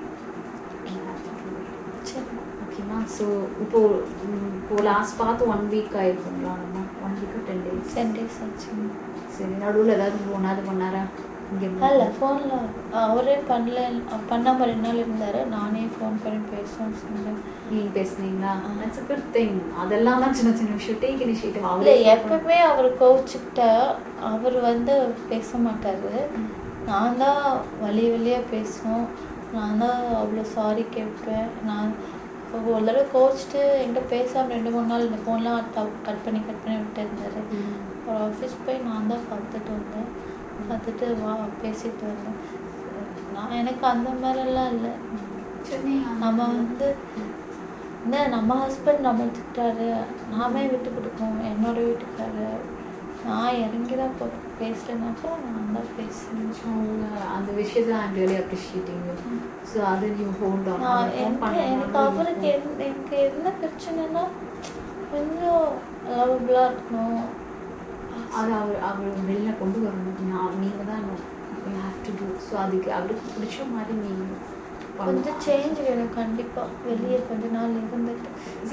ஓகேம்மா. ஸோ இப்போ லாஸ்ட் பார்த்து 1 வீக் ஆகிருக்குங்களா? நம்ம 1 வீக்கு 10 days ஆச்சு. சரி, நடுவில் ஏதாவது ஒன்றாவது பண்ணாரா? இங்கே இல்லை, ஃபோனில் அவரே பண்ணாமல் 2 நாள் இருந்தார். நானே ஃபோன் பண்ணி பேசுவேன்னு சொன்னேன். நீங்கள் பேசுனீங்களா? That's a good thing. அதெல்லாம் தான் சின்ன சின்ன விஷயம். Take initiative. இல்லை, எப்பவுமே அவர் கோவிச்சுக்கிட்டா அவர் பேச மாட்டார். நான் தான் வழியாக பேசணும். நான் தான் அவ்வளோ சாரி கேட்பேன். நான் ஒரு தடவை கோச்சிட்டு என்கிட்ட பேசாமல் 2-3 நாள் இந்த ஃபோன்லாம் கட் பண்ணி விட்டு இருந்தார். ஒரு ஆஃபீஸ் போய் நான் தான் பார்த்துட்டு பேசிட்டு வந்தேன். எனக்கு அந்த மாதிரிலாம் இல்லை. நம்ம நம்ம ஹஸ்பண்ட் நம்ம திட்டாரு, நாமே விட்டு கொடுப்போம். என்னோட வீட்டுக்காரு நான் இறங்கி தான் பேசுகிறேன்னாக்கா நான் தான் பேசுகிறேன். அந்த விஷயத்தை I'm really appreciating you. So அது யூ ஹோல்ட் ஆன். எனக்கு அவருக்கு எனக்கு என்ன பிரச்சனைனா கொஞ்சம் லவபிளாக இருக்கணும். அது அவர் வெளியில் கொண்டு வரணும். நீங்கள் தான் you have to do. So அதுக்கு அவருக்கு பிடிச்ச மாதிரி நீங்கள் கொஞ்சம் சேஞ்ச் வேணும் கண்டிப்பாக. வெளியே கொஞ்ச நாள் இருந்துட்டு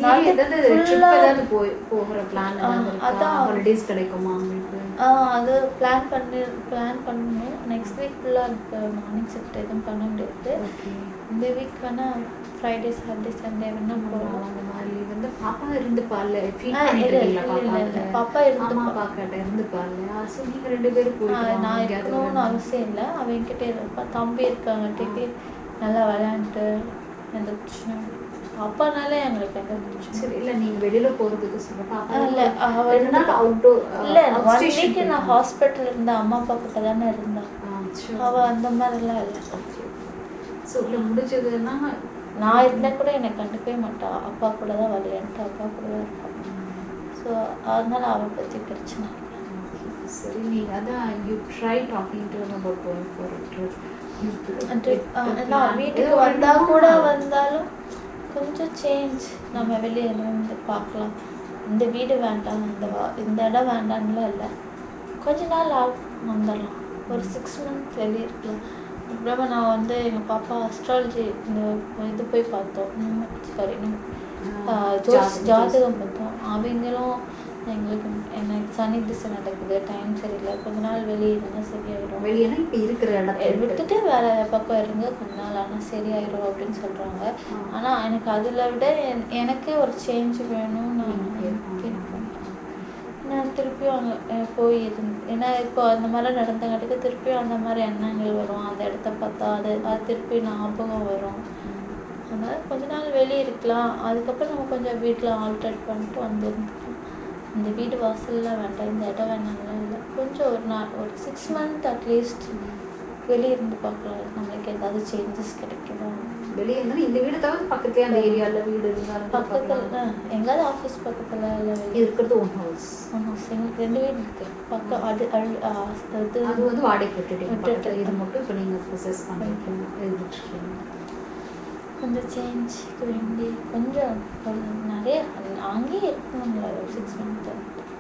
போகிற பிளான் அதான் ஹாலிடேஸ் கிடைக்குமா உங்களுக்கு? அது பிளான் பண்ணணும். நெக்ஸ்ட் வீக் ஃபுல்லாக எனக்கு மார்னிங் ஷிஃப்ட் எதுவும் பண்ண முடியாது. இந்த வீக் வேணால் ஃப்ரைடே சாட்டர்டே சண்டே வேணால் போகலாம். அந்த மாதிரி பாப்பா இருந்துப்பாள். பாப்பா இருந்துப்பாள். ஸோ நீங்கள் 2 பேரும் போய் நான் இருக்கணும்னு அவசியம் இல்லை. அவன்கிட்ட இருப்பா. தம்பி இருக்காங்கட்டிக்கு நல்லா விளையாண்டு எந்த பிரச்சனை அப்பானாலே எங்களுக்கு எந்த பிரச்சனை. சரி, இல்லை நீங்கள் வெளியில் போகிறதுக்கு சொல்லுங்கள். இல்லை அவுட்டோர் இல்லை 1 வீக்கு நான் ஹாஸ்பிட்டல் இருந்தேன். அம்மா அப்பா கிட்ட தானே இருந்தேன். அவள் அந்த மாதிரிலாம் இல்லை. ஓகே. ஸோ இல்லை முடிஞ்சதுன்னா நான் இருந்தால் கூட என்னை கண்டுக்கவே மாட்டாள். அப்பா கூட தான் விளையாண்டு அப்பா கூட தான் இருப்பாள். ஸோ அதனால அவளை பற்றி பிரச்சனை. சரி, நீங்கள் அதான் you try talking to about going for a trip. வீட்டுக்கு வந்தால் கூட வந்தாலும் கொஞ்சம் சேஞ்ச். நம்ம வெளியே இருந்து பார்க்கலாம். இந்த வீடு வேண்டாம், இந்த இடம் வேண்டாம்லாம் இல்லை. கொஞ்ச நாள் வந்துடலாம். ஒரு 6 months வெளியே இருக்கலாம். அப்புறமா நான் எங்கள் பாப்பா அஸ்ட்ராலஜி இந்த இது போய் பார்த்தோம். சாரி ஜாதகம் பார்த்தோம். அவங்களும் எங்களுக்கு எனக்கு சனி திசை நடக்குது, டைம் சரியில்லை, கொஞ்ச நாள் வெளியே இருந்தால் சரியாயிடும். வெளியேனா இப்போ இருக்கிற இடத்த விட்டுட்டு வேறு பக்கம் இருங்க கொஞ்ச நாள், ஆனால் சரியாயிடும் அப்படின்னு சொல்கிறாங்க. ஆனால் எனக்கு அதில் விட எனக்கே ஒரு சேஞ்ச் வேணும். நான் திருப்பியும் அங்கே போய் ஏன்னா இப்போ அந்த மாதிரி நடந்தங்காட்டிக்கு திருப்பியும் அந்த மாதிரி எண்ணங்கள் வரும். அந்த இடத்த பார்த்தா அது திருப்பி ஞாபகம் வரும். அதனால் கொஞ்ச நாள் வெளியே இருக்கலாம். அதுக்கப்புறம் நம்ம கொஞ்சம் வீட்டில் ஆல்ட்ரேட் பண்ணிட்டு வந்துருந்துக்கலாம். இந்த வீடு வாசல்லாம் வேண்டாம், இந்த இடம் வேணாம்லாம் இல்லை. கொஞ்சம் ஒரு 6 months அட்லீஸ்ட் வெளியே இருந்து பார்க்கலாம். நம்மளுக்கு ஏதாவது சேஞ்சஸ் கிடைக்குதா. வெளியே இருந்தாலும் இந்த வீடு தவிர பக்கத்துலேயே அந்த ஏரியாவில் வீடு இருந்தாலும் பக்கத்தில் எங்கேயாவது ஆஃபீஸ் பக்கத்தில் இல்லை இருக்கிறது ஒன் ஹவுஸ். எங்களுக்கு 2 வீடு இருக்குது பக்கம். அது வந்து வாடகை விட்டுட்டு இது மட்டும் இப்போ நீங்கள் ப்ரொசஸ் பண்ணிருக்கீங்க, எழுதிட்டுருக்கீங்க. கொஞ்சம் சேஞ்ச் வேண்டி கொஞ்சம் நிறைய அங்கேயே இருக்கணும்ல ஒரு 6 months.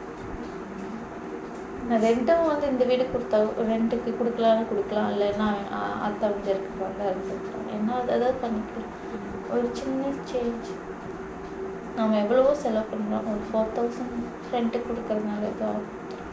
நான் ரெண்டும் வந்து இந்த வீடு கொடுத்தா ரெண்ட்டுக்கு கொடுக்கலாம், இல்லைன்னா அத்தை வந்து இருக்கிறாங்க இருந்துக்கலாம், என்ன அதாவது பண்ணிக்கலாம். ஒரு சின்ன சேஞ்ச். நம்ம எவ்வளவோ செலவு பண்ணுறோம், ஒரு 4000 ரெண்ட்டுக்கு கொடுக்குறதுனால எதுவும்.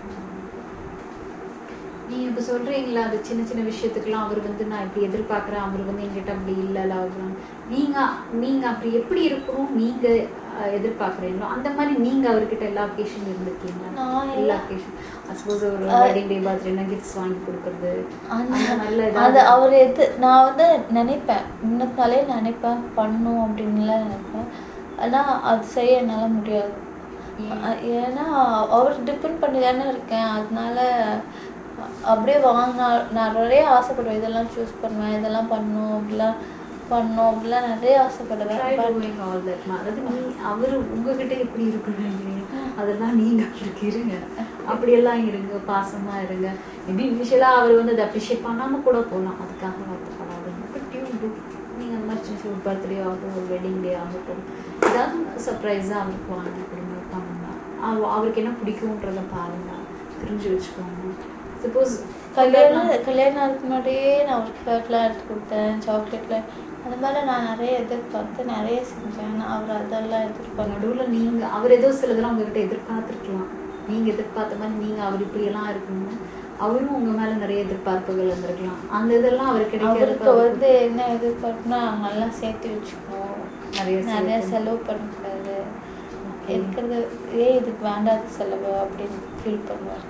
நீங்கள் இப்போ சொல்கிறீங்களா அது சின்ன சின்ன விஷயத்துக்கெலாம் அவர் வந்து நான் இப்படி எதிர்பார்க்குறேன், அவர் வந்து எங்கிட்ட அப்படி இல்லைல்ல ஆகுறாங்க. நீங்கள் அப்படி எப்படி இருக்கணும் நீங்கள் எதிர்பார்க்குறீங்களோ அந்த மாதிரி நீங்கள் அவர்கிட்ட எல்லா ஒகேஷனும் இருந்திருக்கீங்களா? எல்லா ஒகேஷன் சப்போஸ் ஒரு வெட்டிங் டே பர்த்டேனா கிஃப்ட்ஸ் வாங்கி கொடுக்குறது அது அவர் நான் வந்து நினைப்பேன், முன்னத்தாலே நினைப்பேன் பண்ணும் அப்படின்லாம் நினைப்பேன். ஆனால் அது செய்ய என்னால் முடியாது. ஏன்னா அவர் டிபெண்ட் பண்ணி தானே இருக்கேன். அதனால அப்படியே வாங்கினா நான் நிறைய ஆசைப்படுவேன், இதெல்லாம் சூஸ் பண்ணுவேன், இதெல்லாம் பண்ணோம் அப்படிலாம் நிறைய ஆசைப்படுவேன். அதாவது அவர் உங்ககிட்ட எப்படி இருக்கணும் அதெல்லாம் நீங்கள் அவருக்கு இருங்க, அப்படியெல்லாம் இருங்க, பாசமாக இருங்க. மேபி இனிஷியலாக அவர் வந்து அதை அப்ரிஷியேட் பண்ணாமல் கூட போகலாம், அதுக்காக வருத்தப்படாதுங்க. பட் நீங்கள் அந்த மாதிரி சின்ன ஒரு பர்த்டே ஆகட்டும், ஒரு வெட்டிங் டே ஆகட்டும், ஏதாவது சர்ப்ரைஸாக அவருக்கு வாங்கி கொடுங்க, பண்ணுங்க. அவருக்கு என்ன பிடிக்கும்ன்றதை பாருங்க, தெரிஞ்சு வச்சுக்கோங்க. சப்போஸ் கல்யாணத்துக்கு முன்னாடியே நான் ஒரு கேர்ட்லாம் எடுத்து கொடுத்தேன், சாக்லேட்லாம் அந்த மாதிரி நான் நிறைய எதிர்பார்த்து நிறைய செஞ்சேன். அவர் அதெல்லாம் எதிர்பார்க்க நடுவில் நீங்கள் அவர் ஏதோ சிலதெல்லாம் உங்ககிட்ட எதிர்பார்த்துருக்கலாம். நீங்கள் எதிர்பார்த்த மாதிரி நீங்கள் அவர் இப்படியெல்லாம் இருக்கணும், அவரும் உங்கள் மேலே நிறைய எதிர்பார்ப்புகள் இருந்திருக்கலாம். அந்த இதெல்லாம் அவருக்கு வந்து என்ன எதிர்பார்ப்புனா நல்லா சேர்த்து வச்சுக்கணும், நிறைய செலவு பண்ணக்கூடாது, இருக்கிறது இதுக்கு வேண்டாத செலவு அப்படின்னு ஃபீல் பண்ணுவார்.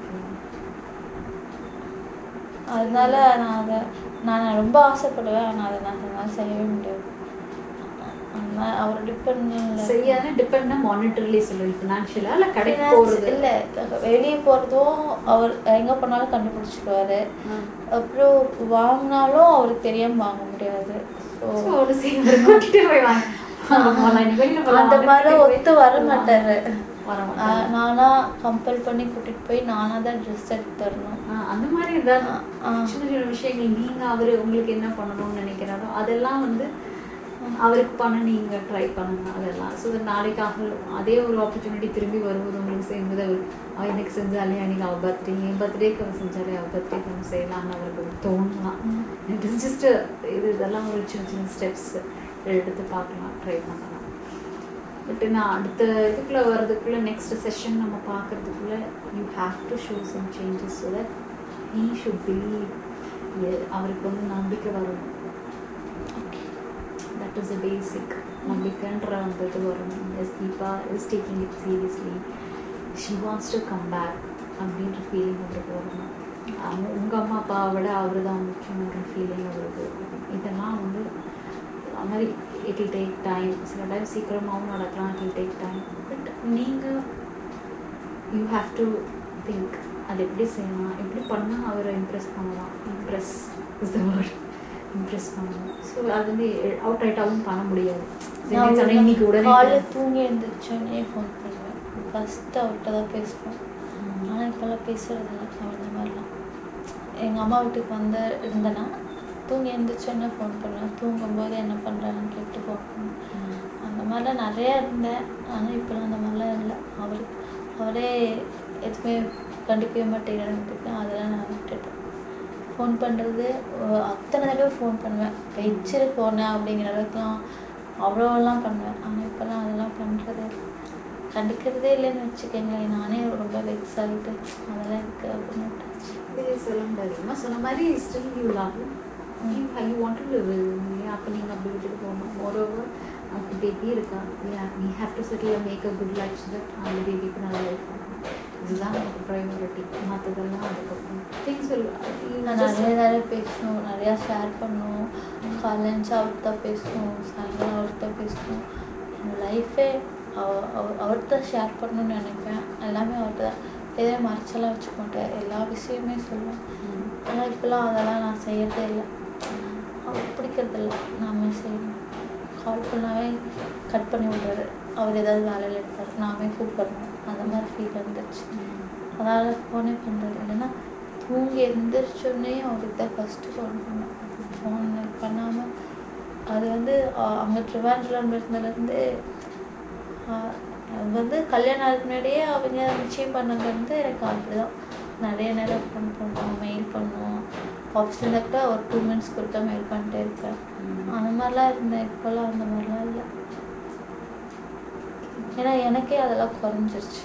அதனால நான் ரொம்ப ஆசைப்படுவேன், ஆனால் அதை நான் செய்யவே முடியாது. அதனால் அவர் டிபெண்ட் மானிட்டரிலி சொல்லுவேன், ஃபினான்ஷியலாக இல்லை கடைக்கு போகிறது இல்லை, வெளியே போகிறதும் அவர் எங்கே போனாலும் கண்டுபிடிச்சிக்குவாரு. அப்புறம் வாங்கினாலும் அவருக்கு தெரியாமல் வாங்க முடியாது. அந்த மாதிரி ஒத்து வர மாட்டாரு. நானா கம்பல் பண்ணி கூட்டிட்டு போய் நானா தான் ட்ரெஸ் எடுத்து தரணும். அந்த மாதிரி ஏதாவது சின்ன சின்ன விஷயங்கள் நீங்கள் அவர் உங்களுக்கு என்ன பண்ணணும்னு நினைக்கிறாரோ அதெல்லாம் வந்து அவருக்கு பண்ண நீங்கள் ட்ரை பண்ணுங்க அதெல்லாம். ஸோ நாளைக்காக அதே ஒரு ஆப்பர்ச்சுனிட்டி திரும்பி வரும்போது உங்களுக்கு செய்யும்போது அவர் எனக்கு செஞ்சாலே அன்றைக்கி அவள் பர்த்டே, என் பர்த்டேக்கு அவர் செஞ்சாலே அவள் பர்த்டேக்கு நம்ம செய்யலாம்னு அவருக்கு தோணலாம். இட் இஸ் ஜஸ்ட் இதெல்லாம் ஒரு சின்ன சின்ன ஸ்டெப்ஸ் எடுத்து பார்க்கலாம், ட்ரை பண்ணலாம். பட் நான் அடுத்த இதுக்குள்ளே வர்றதுக்குள்ளே நெக்ஸ்ட் செஷன் நம்ம பார்க்குறதுக்குள்ளே you have to show some changes so that he should believe. அவருக்கு வந்து நம்பிக்கை வரணும். தட் இஸ் அ பேசிக். நம்பிக்கைன்ற அந்த இது வரணும். Yes Deepa is taking it seriously, she wants to come back அப்படின்ற ஃபீலிங் அவருக்கு வரணும். உங்கள் அம்மா அப்பாவை விட அவர் தான் முக்கியன்ற ஃபீலிங் அவருக்கு. இதெல்லாம் வந்து அது மாதிரி இட் வில் டேக் டைம். சில டைம் சீக்கிரமாகவும் நடக்கலாம், it will take time. But நீங்கள் யூ ஹாவ் டு திங்க் அது எப்படி செய்யலாம், எப்படி பண்ணால் அவரை இம்ப்ரெஸ் பண்ணலாம். Impress is the word, impress பண்ணலாம். ஸோ அது வந்து அவுட் ரைட்டாகவும் பண்ண முடியாது. இன்னைக்கு உடனே காலையில் தூங்கி எழுந்திரிச்சோன்னே ஃபோன் பண்ணுவேன், ஃபஸ்ட்டு அவர்கிட்ட தான் பேசுவேன். ஆனால் இப்போல்லாம் பேசுகிறதில்ல அந்த மாதிரிலாம். எங்கள் அம்மா வீட்டுக்கு வந்து இருந்தேன்னா தூங்கி எழுந்திரிச்சோன்னே ஃபோன் பண்ணுவேன், தூங்கும்போது என்ன பண்ணுறாங்கன்னு கேட்டு பார்க்கணும். அந்த மாதிரிலாம் நிறையா இருந்தேன். ஆனால் இப்போலாம் அந்த மாதிரிலாம் இல்லை. அவரே எதுவுமே கண்டிக்கவே மாட்டேங்கிறதுக்கு அதெல்லாம் நான் விட்டுட்டேன். ஃபோன் பண்ணுறது அத்தனை தடவை ஃபோன் பண்ணுவேன், வச்சிரு ஃபோனை அப்படிங்கிற அளவுக்குலாம் அவ்வளோலாம் பண்ணுவேன். ஆனால் இப்போலாம் அதெல்லாம் பண்ணுறது கண்டுக்கிறதே இல்லைன்னு வச்சுக்கோங்களேன். நானே ரொம்ப வெக்ஸ் ஆகிட்டு அதெல்லாம் இருக்குது அப்படின்னு சொல்ல முடியாது. சொன்ன மாதிரி still you love you want to live இல்லையா? அப்போ நீங்கள் அப்படி விட்டுட்டு போகணும். மோரோவர் அப்படி பேபி இருக்கா இல்லையா? நீ have to settle make a good life so that அந்த பேபிக்கு நல்ல லைஃப் ஆகும். இதுதான் நமக்கு ப்ரையாரிட்டி. மற்றதெல்லாம் அதுக்கப்புறம் திங்ஸ் நிறைய பேசணும், நிறையா ஷேர் பண்ணணும். காலேஜ் அவர்கிட்ட பேசணும், சாயங்காலம் அவர்கிட்ட பேசணும். என் லைஃபே அவர்கிட்ட ஷேர் பண்ணணும்னு நினைப்பேன். எல்லாமே அவர்கிட்ட தான். எதையும் மறைச்செல்லாம் வச்சுக்க மாட்டேன், எல்லா விஷயமே சொல்லுவேன். ஆனால் இப்போலாம் அதெல்லாம் நான் செய்யறதே இல்லை. அவர் பிடிக்கிறதில்ல, நாமே செய்யணும். கால் பண்ணாவே கட் பண்ணி விட்றாரு. அவர் ஏதாவது வேலையில் எடுத்தார், நாமே கூப்பிடணும். அந்த மாதிரி ஃபீல் வந்துடுச்சு. அதனால் ஃபோனே பண்ணுறது இல்லைன்னா தூங்கி எழுந்திரிச்சோடனே அவருக்கு தான் ஃபஸ்ட்டு ஃபோன் பண்ணேன். ஃபோன் பண்ணாமல் அது அங்கே ட்ரிவாண்ட்ரம் இருந்ததுலேருந்து கல்யாணம் ஆகிறதுக்கு முன்னாடியே அவங்க நிச்சயம் பண்ணது எனக்கு அப்படி தான். நிறைய நேரம் ஃபோன் பண்ணுவோம், மெயில் பண்ணுவோம். ஆஃபீஸ் இருந்தாக்கிட்ட ஒரு 2 minutes கொடுத்தா மெயில் பண்ணிட்டே இருப்பேன். அந்த மாதிரிலாம் இருந்தேன். இப்போல்லாம் அந்த மாதிரிலாம் இல்லை. ஏன்னா எனக்கே அதெல்லாம் குறைஞ்சிருச்சு.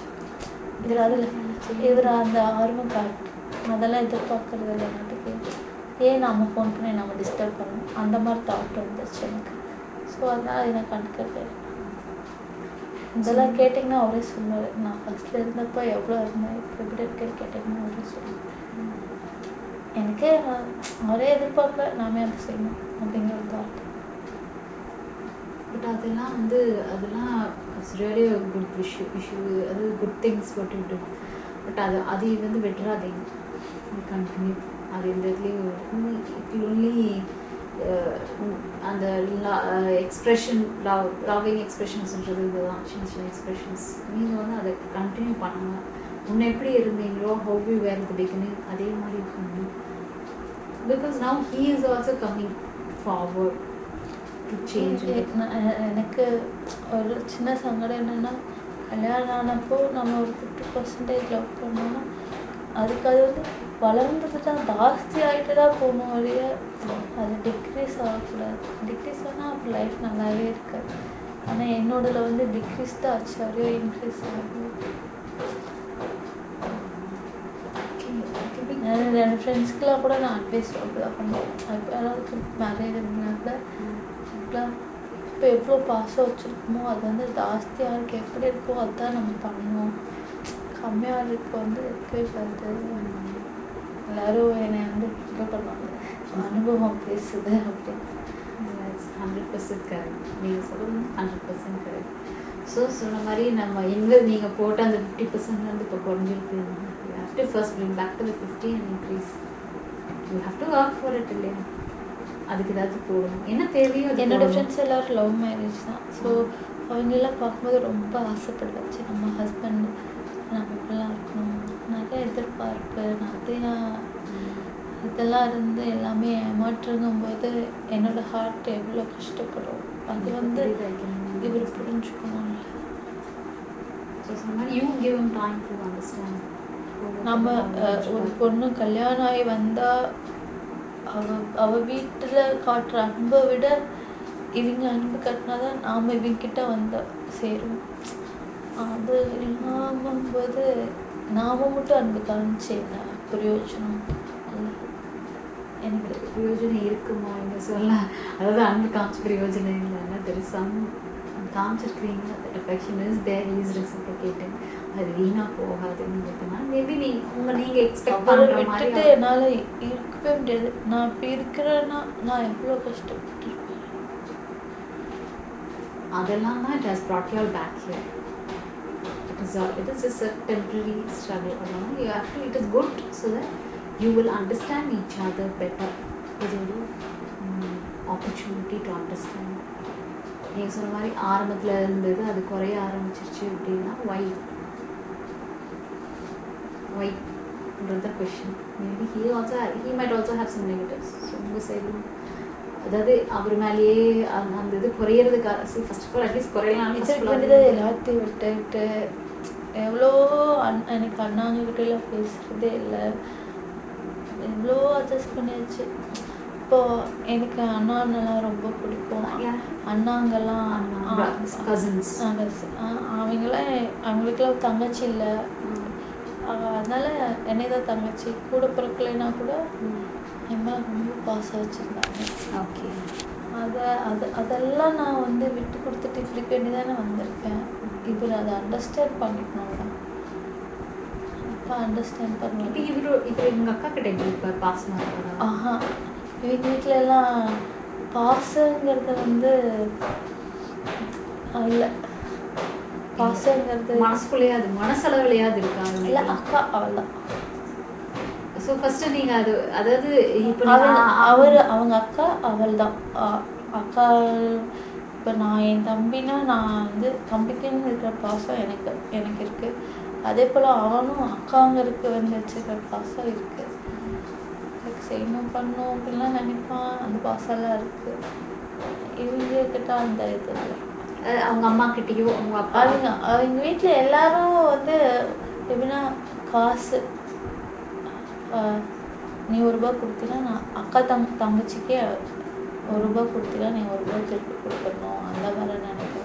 இவர் அந்த ஆர்வம் காட்டு அதெல்லாம் எதிர்பார்க்கறது இல்லை. எனக்கு ஏன் நம்ம ஃபோன் பண்ணி நம்ம டிஸ்டர்ப் பண்ணணும், அந்த மாதிரி தாட் வந்துருச்சு எனக்கு. ஸோ அதனால் எனக்கு கண்டுக்கிறது. இதெல்லாம் கேட்டிங்கன்னா அவரே சொல்லுவார். நான் ஃபஸ்ட்டில் இருந்தப்போ எவ்வளோ இருந்தேன், இப்போ எப்படி இருக்கேன்னு கேட்டிங்கன்னா அவரே சொல்லுவார். எனக்கே அவரே எதிர்பார்க்கல, நாமே அதை செய்யணும் அப்படிங்கிற ஒரு தாட். பட் அதெல்லாம் அதெல்லாம் இட்ஸ் ரியலி குட் இஷ்யூ. அது good things what you do. But அது விட்டுறாதீங்க, கண்டினியூ. அது இந்த இதுலேயும் ஒன்லி அந்த எக்ஸ்ப்ரெஷன் லவ்விங் எக்ஸ்ப்ரெஷன்ஸ்ன்றது இதுதான். சின்ன சின்ன எக்ஸ்ப்ரெஷன்ஸ் நீங்கள் அதை கண்டினியூ பண்ணுங்க. முன்ன எப்படி இருந்தீங்களோ how you were the beginning அதே மாதிரி இருக்கணும். Because now he is also coming forward to change. எனக்கு ஒரு சின்ன சங்கடம் என்னென்னா, கல்யாணம் ஆனப்போ நம்ம ஒரு 50% லவ் பண்ணோம்னா அதுக்கு அது வளர்ந்தது தான் ஜாஸ்தி ஆகிட்டு தான் போகணும் வழிய அது டிக்ரீஸ் ஆகக்கூடாது. டிக்ரீஸ் ஆனால் அப்போ லைஃப் நல்லாவே இருக்காது. ஆனால் என்னோடதில் டிக்ரீஸ் தான் ஆச்சு, வரையோ இன்க்ரீஸ் ஆகும். என் ஃப்ரெண்ட்ஸ்க்கெலாம் கூட நான் அட்வைஸ் அப்படிதான் பண்ணுவேன். இப்போ யாராவது மேரேஜ் இருந்தால் கூட இப்போ எவ்வளோ பாசம் வச்சுருக்கோமோ அது ஜாஸ்தியாக இருக்குது, எப்படி இருக்கோ அதுதான் நம்ம பண்ணணும். கம்மியாக இருக்கு இருக்கவே கூடாது. எல்லோரும் என்னை இது பண்ணுவாங்க, அனுபவம் பேசுது அப்படின்னு. 100% கரெக்ட். நீங்கள் சொல்கிறது 100% கரெக்ட். ஸோ சொன்ன மாதிரி நம்ம நீங்கள் போட்ட அந்த 50% இப்போ குறைஞ்சிருக்கு. You have to first bring back to the 50 and increase. You have to work for it இல்லையா? அதுக்கு ஏதாவது போடணும், என்ன தேவையோ. என்னோடய ஃப்ரெண்ட்ஸ் எல்லோரும் லவ் மேரேஜ் தான். ஸோ அவங்கெல்லாம் பார்க்கும்போது ரொம்ப ஆசைப்படுவாச்சு, நம்ம ஹஸ்பண்ட் நம்ம இப்படிலாம் இருக்கணும். நிறைய எதிர்பார்ப்பு, நிறையா இதெல்லாம் இருந்து எல்லாமே ஏமாற்றுங்கும்போது என்னோடய ஹார்ட் எவ்வளோ கஷ்டப்படும். அது இவர் புரிஞ்சுக்கணும். நம்ம ஒரு பொண்ணு கல்யாணம் ஆகி வந்தால் அவ வீட்டில் காட்டுற அன்பை விட இவங்க அன்பு கட்டினா தான் நாம் இவங்கிட்ட சேரும். அது இல்லாமல் போது நாம் மட்டும் அன்பு காமிச்சேன்னா பிரயோஜனம் எனக்கு பிரயோஜனம் இருக்குமா இங்கே சொல்ல? அதாவது அன்பு காமிச்சு பிரயோஜனம் இல்லைன்னா தெரிசம் காமிச்சிருக்கிறீங்க. Affection is there, is reciprocating. அது வீணாக போகாதுன்னு இருக்குன்னா மேபி நீங்கள் எக்ஸ்பெக்ட் பண்ணுற மாதிரி என்னால் இருக்கவே முடியாது. நான் இப்போ இருக்கிறேன்னா நான் எவ்வளோ கஷ்டப்பட்டுருப்பேன். அதெல்லாம் தான் it has brought you all back here. It is just a temporary struggle. You have to, it is good so that you will understand each other better. It is an opportunity to understand. நீங்கள் சொன்ன மாதிரி ஆரம்பத்தில் இருந்தது அது குறைய ஆரம்பிச்சிருச்சு அப்படின்னா why question. Maybe he might also have some negatives. So உங்கள் சைடு அதாவது அவர் மேலேயே அந்த இது குறையிறதுக்காக ஃபர்ஸ்ட் ஆஃப் ஆல் அட்லீஸ்ட் குறையலாம் எல்லாத்தையும் விட்டுட்டு எவ்வளோ எனக்கு அண்ணாங்ககிட்டலாம் பேசுகிறதே இல்லை. எவ்வளோ அட்ஜஸ்ட் பண்ணியாச்சு. இப்போது எனக்கு அண்ணாண்ணெல்லாம் ரொம்ப பிடிக்கும். அண்ணாங்கெல்லாம் கசின்ஸ் அவங்களாம் அவங்களுக்குலாம் தங்கச்சி இல்லை, அதனால என்னை தான் தங்கச்சி கூட பிறக்கலைன்னா கூட என் மேலே ரொம்ப பாசம் வச்சுருந்தாங்க. ஓகே. அதெல்லாம் நான் வந்து விட்டு கொடுத்துட்டு இப்படி வேண்டிதானே வந்திருக்கேன். இப்போ நான் அதை அண்டர்ஸ்டாண்ட் பண்ணிக்கணும். அப்பா அண்டர்ஸ்டாண்ட் பண்ணுவேன். இப்போ எங்கள் அக்கா கிட்ட எப்படி இப்போ பாசமாக இருக்கிறா? ஆஹா, எங்கள் வீட்டில எல்லாம் பாசங்கிறது வந்து இல்லை. பாசங்கிறது மனசுக்குள்ளேயாது மனசளவுலையாது இருக்கா? இல்லை, அக்கா அவள் தான். ஸோ ஃபஸ்ட்டு நீங்கள் அது அதாவது இப்போ அவங்க அக்கா அவள் தான். அக்கா இப்போ நான் என் தம்பினா நான் வந்து தம்பிக்குன்னு இருக்கிற பாசம் எனக்கு இருக்குது. அதே போல் அவனும் அக்காங்கிறதுக்கு வந்து வச்சுருக்கிற பாசம் இருக்குது. எனக்கு செய்யணும் பண்ணணும் அப்படின்லாம் நினைப்பான். அந்த பாசம்லாம் இருக்குது. இவங்கக்கிட்ட அந்த இது இல்லை. அவங்க அம்மா கிட்டேயோ அவங்க அப்பா அவங்க வீட்டில் எல்லாரும் வந்து எப்படின்னா காசு நீ ₹1 கொடுத்தீங்கன்னா நான் அக்கா தங்கச்சிக்கே ₹1 கொடுத்தீங்கன்னா நீ ₹1 திருப்பி கொடுக்கணும், அந்த மாதிரி நினைக்கிறேன்.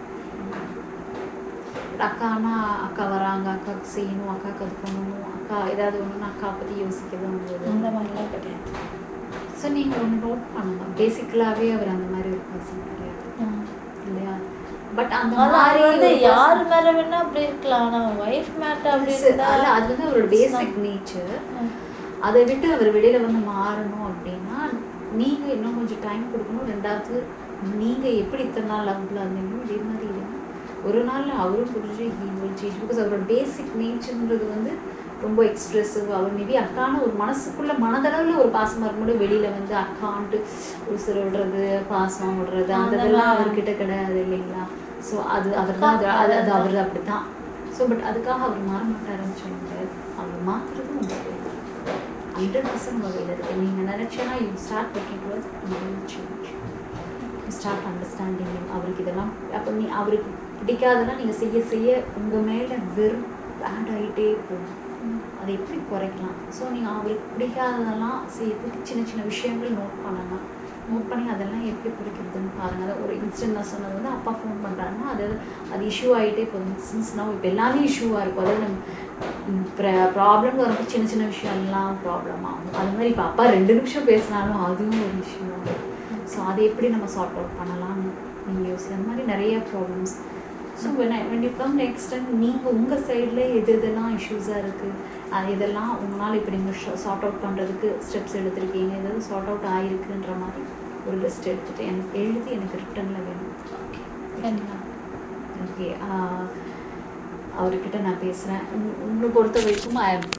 அக்கானா அக்கா வராங்க, அக்காவுக்கு செய்யணும், அக்காவுக்கு அது பண்ணணும், அக்கா ஏதாவது ஒன்றுன்னு அக்கா பற்றி யோசிக்கிறது அந்த மாதிரிலாம் கிடையாது. ஸோ நீங்கள் ஒன்று நோட் பண்ணுங்க, பேசிக்கலாகவே அவர் அந்த மாதிரி ஒரு பர்சன் கிடையாது இல்லையா? பட் அந்த மாதிரி வந்து யார் மேலே வேணா அப்படி இருக்கலாம், ஆனால் ஒய்ஃப் மேட்டர் அப்படி இல்லை. அது வந்து அவரோட பேசிக் நேச்சர். அதை விட்டு அவர் வெளியில் வந்து மாறணும் அப்படின்னா நீங்கள் இன்னும் கொஞ்சம் டைம் கொடுக்கணும். ரெண்டாவது நீங்கள் எப்படி இத்தனை நாள் லவ்வில் இருந்தீங்களோ இதே மாதிரி இல்லைன்னா ஒரு நாள் அவரும் புரிஞ்சு ஹீ வில் சேஞ்ச். பிகாஸ் அவரோட பேசிக் நேச்சர்ன்றது வந்து ரொம்ப எக்ஸ்ப்ரெசிவ். அவர் மேபி அக்கான ஒரு மனசுக்குள்ளே மனதளவில் ஒரு பாசமாக இருக்கும்போது வெளியில் வந்து அக்கான்ட்டு உசுறு விடுறது, பாசம் விடுறது அந்த இதெல்லாம் அவர்கிட்ட கிடையாது இல்லைங்களா? ஸோ அது அவர் தான் அது அவர் அப்படி தான். ஸோ பட் அதுக்காக அவர் மாற மாட்டாருன்னு சொல்ல முடியாது. அவர் மாற்றுறது உங்கள் 100% உங்கள் கையில் இருக்குது. நீங்கள் நினச்சேன்னா you start working towards you will change. You start understanding. அவருக்கு இதெல்லாம் அப்போ அவருக்கு பிடிக்காதெல்லாம் நீங்கள் செய்ய செய்ய உங்கள் மேலே வெறும் பேட் ஆகிட்டே போகும். அதை எப்படி குறைக்கலாம்? ஸோ நீங்கள் அவருக்கு பிடிக்காததெல்லாம் செய்யறதுக்கு சின்ன சின்ன விஷயங்கள் நோட் பண்ணலாம். நோட் பண்ணி அதெல்லாம் எப்படி பிடிக்கிறதுன்னு பாருங்கள். அதை ஒரு இன்ஸ்டன்ட் நான் சொன்னது வந்து அப்பா ஃபோன் பண்ணுறாங்கன்னா அது இஷ்யூ ஆகிட்டே போதும். சின்ஸ்னால் இப்போ எல்லாமே இஷ்யூவாக இருக்கும். அதாவது நம்ம ப்ராப்ளம் வரப்போ சின்ன சின்ன விஷயம்லாம் ப்ராப்ளம் ஆகும். அது மாதிரி இப்போ அப்பா 2 நிமிஷம் பேசினாலும் அதுவும் ஒரு இஷ்யூ ஆகும். ஸோ அதை எப்படி நம்ம சார்ட் அவுட் பண்ணலாம்னு நீங்கள் யோசிச்சு அந்த மாதிரி நிறைய problems. So when you come next time நீங்கள் உங்கள் சைடில் எதெல்லாம் இஷ்யூஸாக இருக்குது, இதெல்லாம் உங்களால் இப்போ நீங்கள் சார்ட் அவுட் பண்ணுறதுக்கு ஸ்டெப்ஸ் எடுத்துருக்கீங்க, ஏதாவது சார்ட் அவுட் ஆகிருக்குன்ற மாதிரி ஒரு லிஸ்ட் எடுத்துகிட்டு எனக்கு எழுதி எனக்கு ரிட்டனில் வேணும். ஓகே, அவர்கிட்ட நான் பேசுகிறேன். உங்களை பொறுத்த வரைக்கும்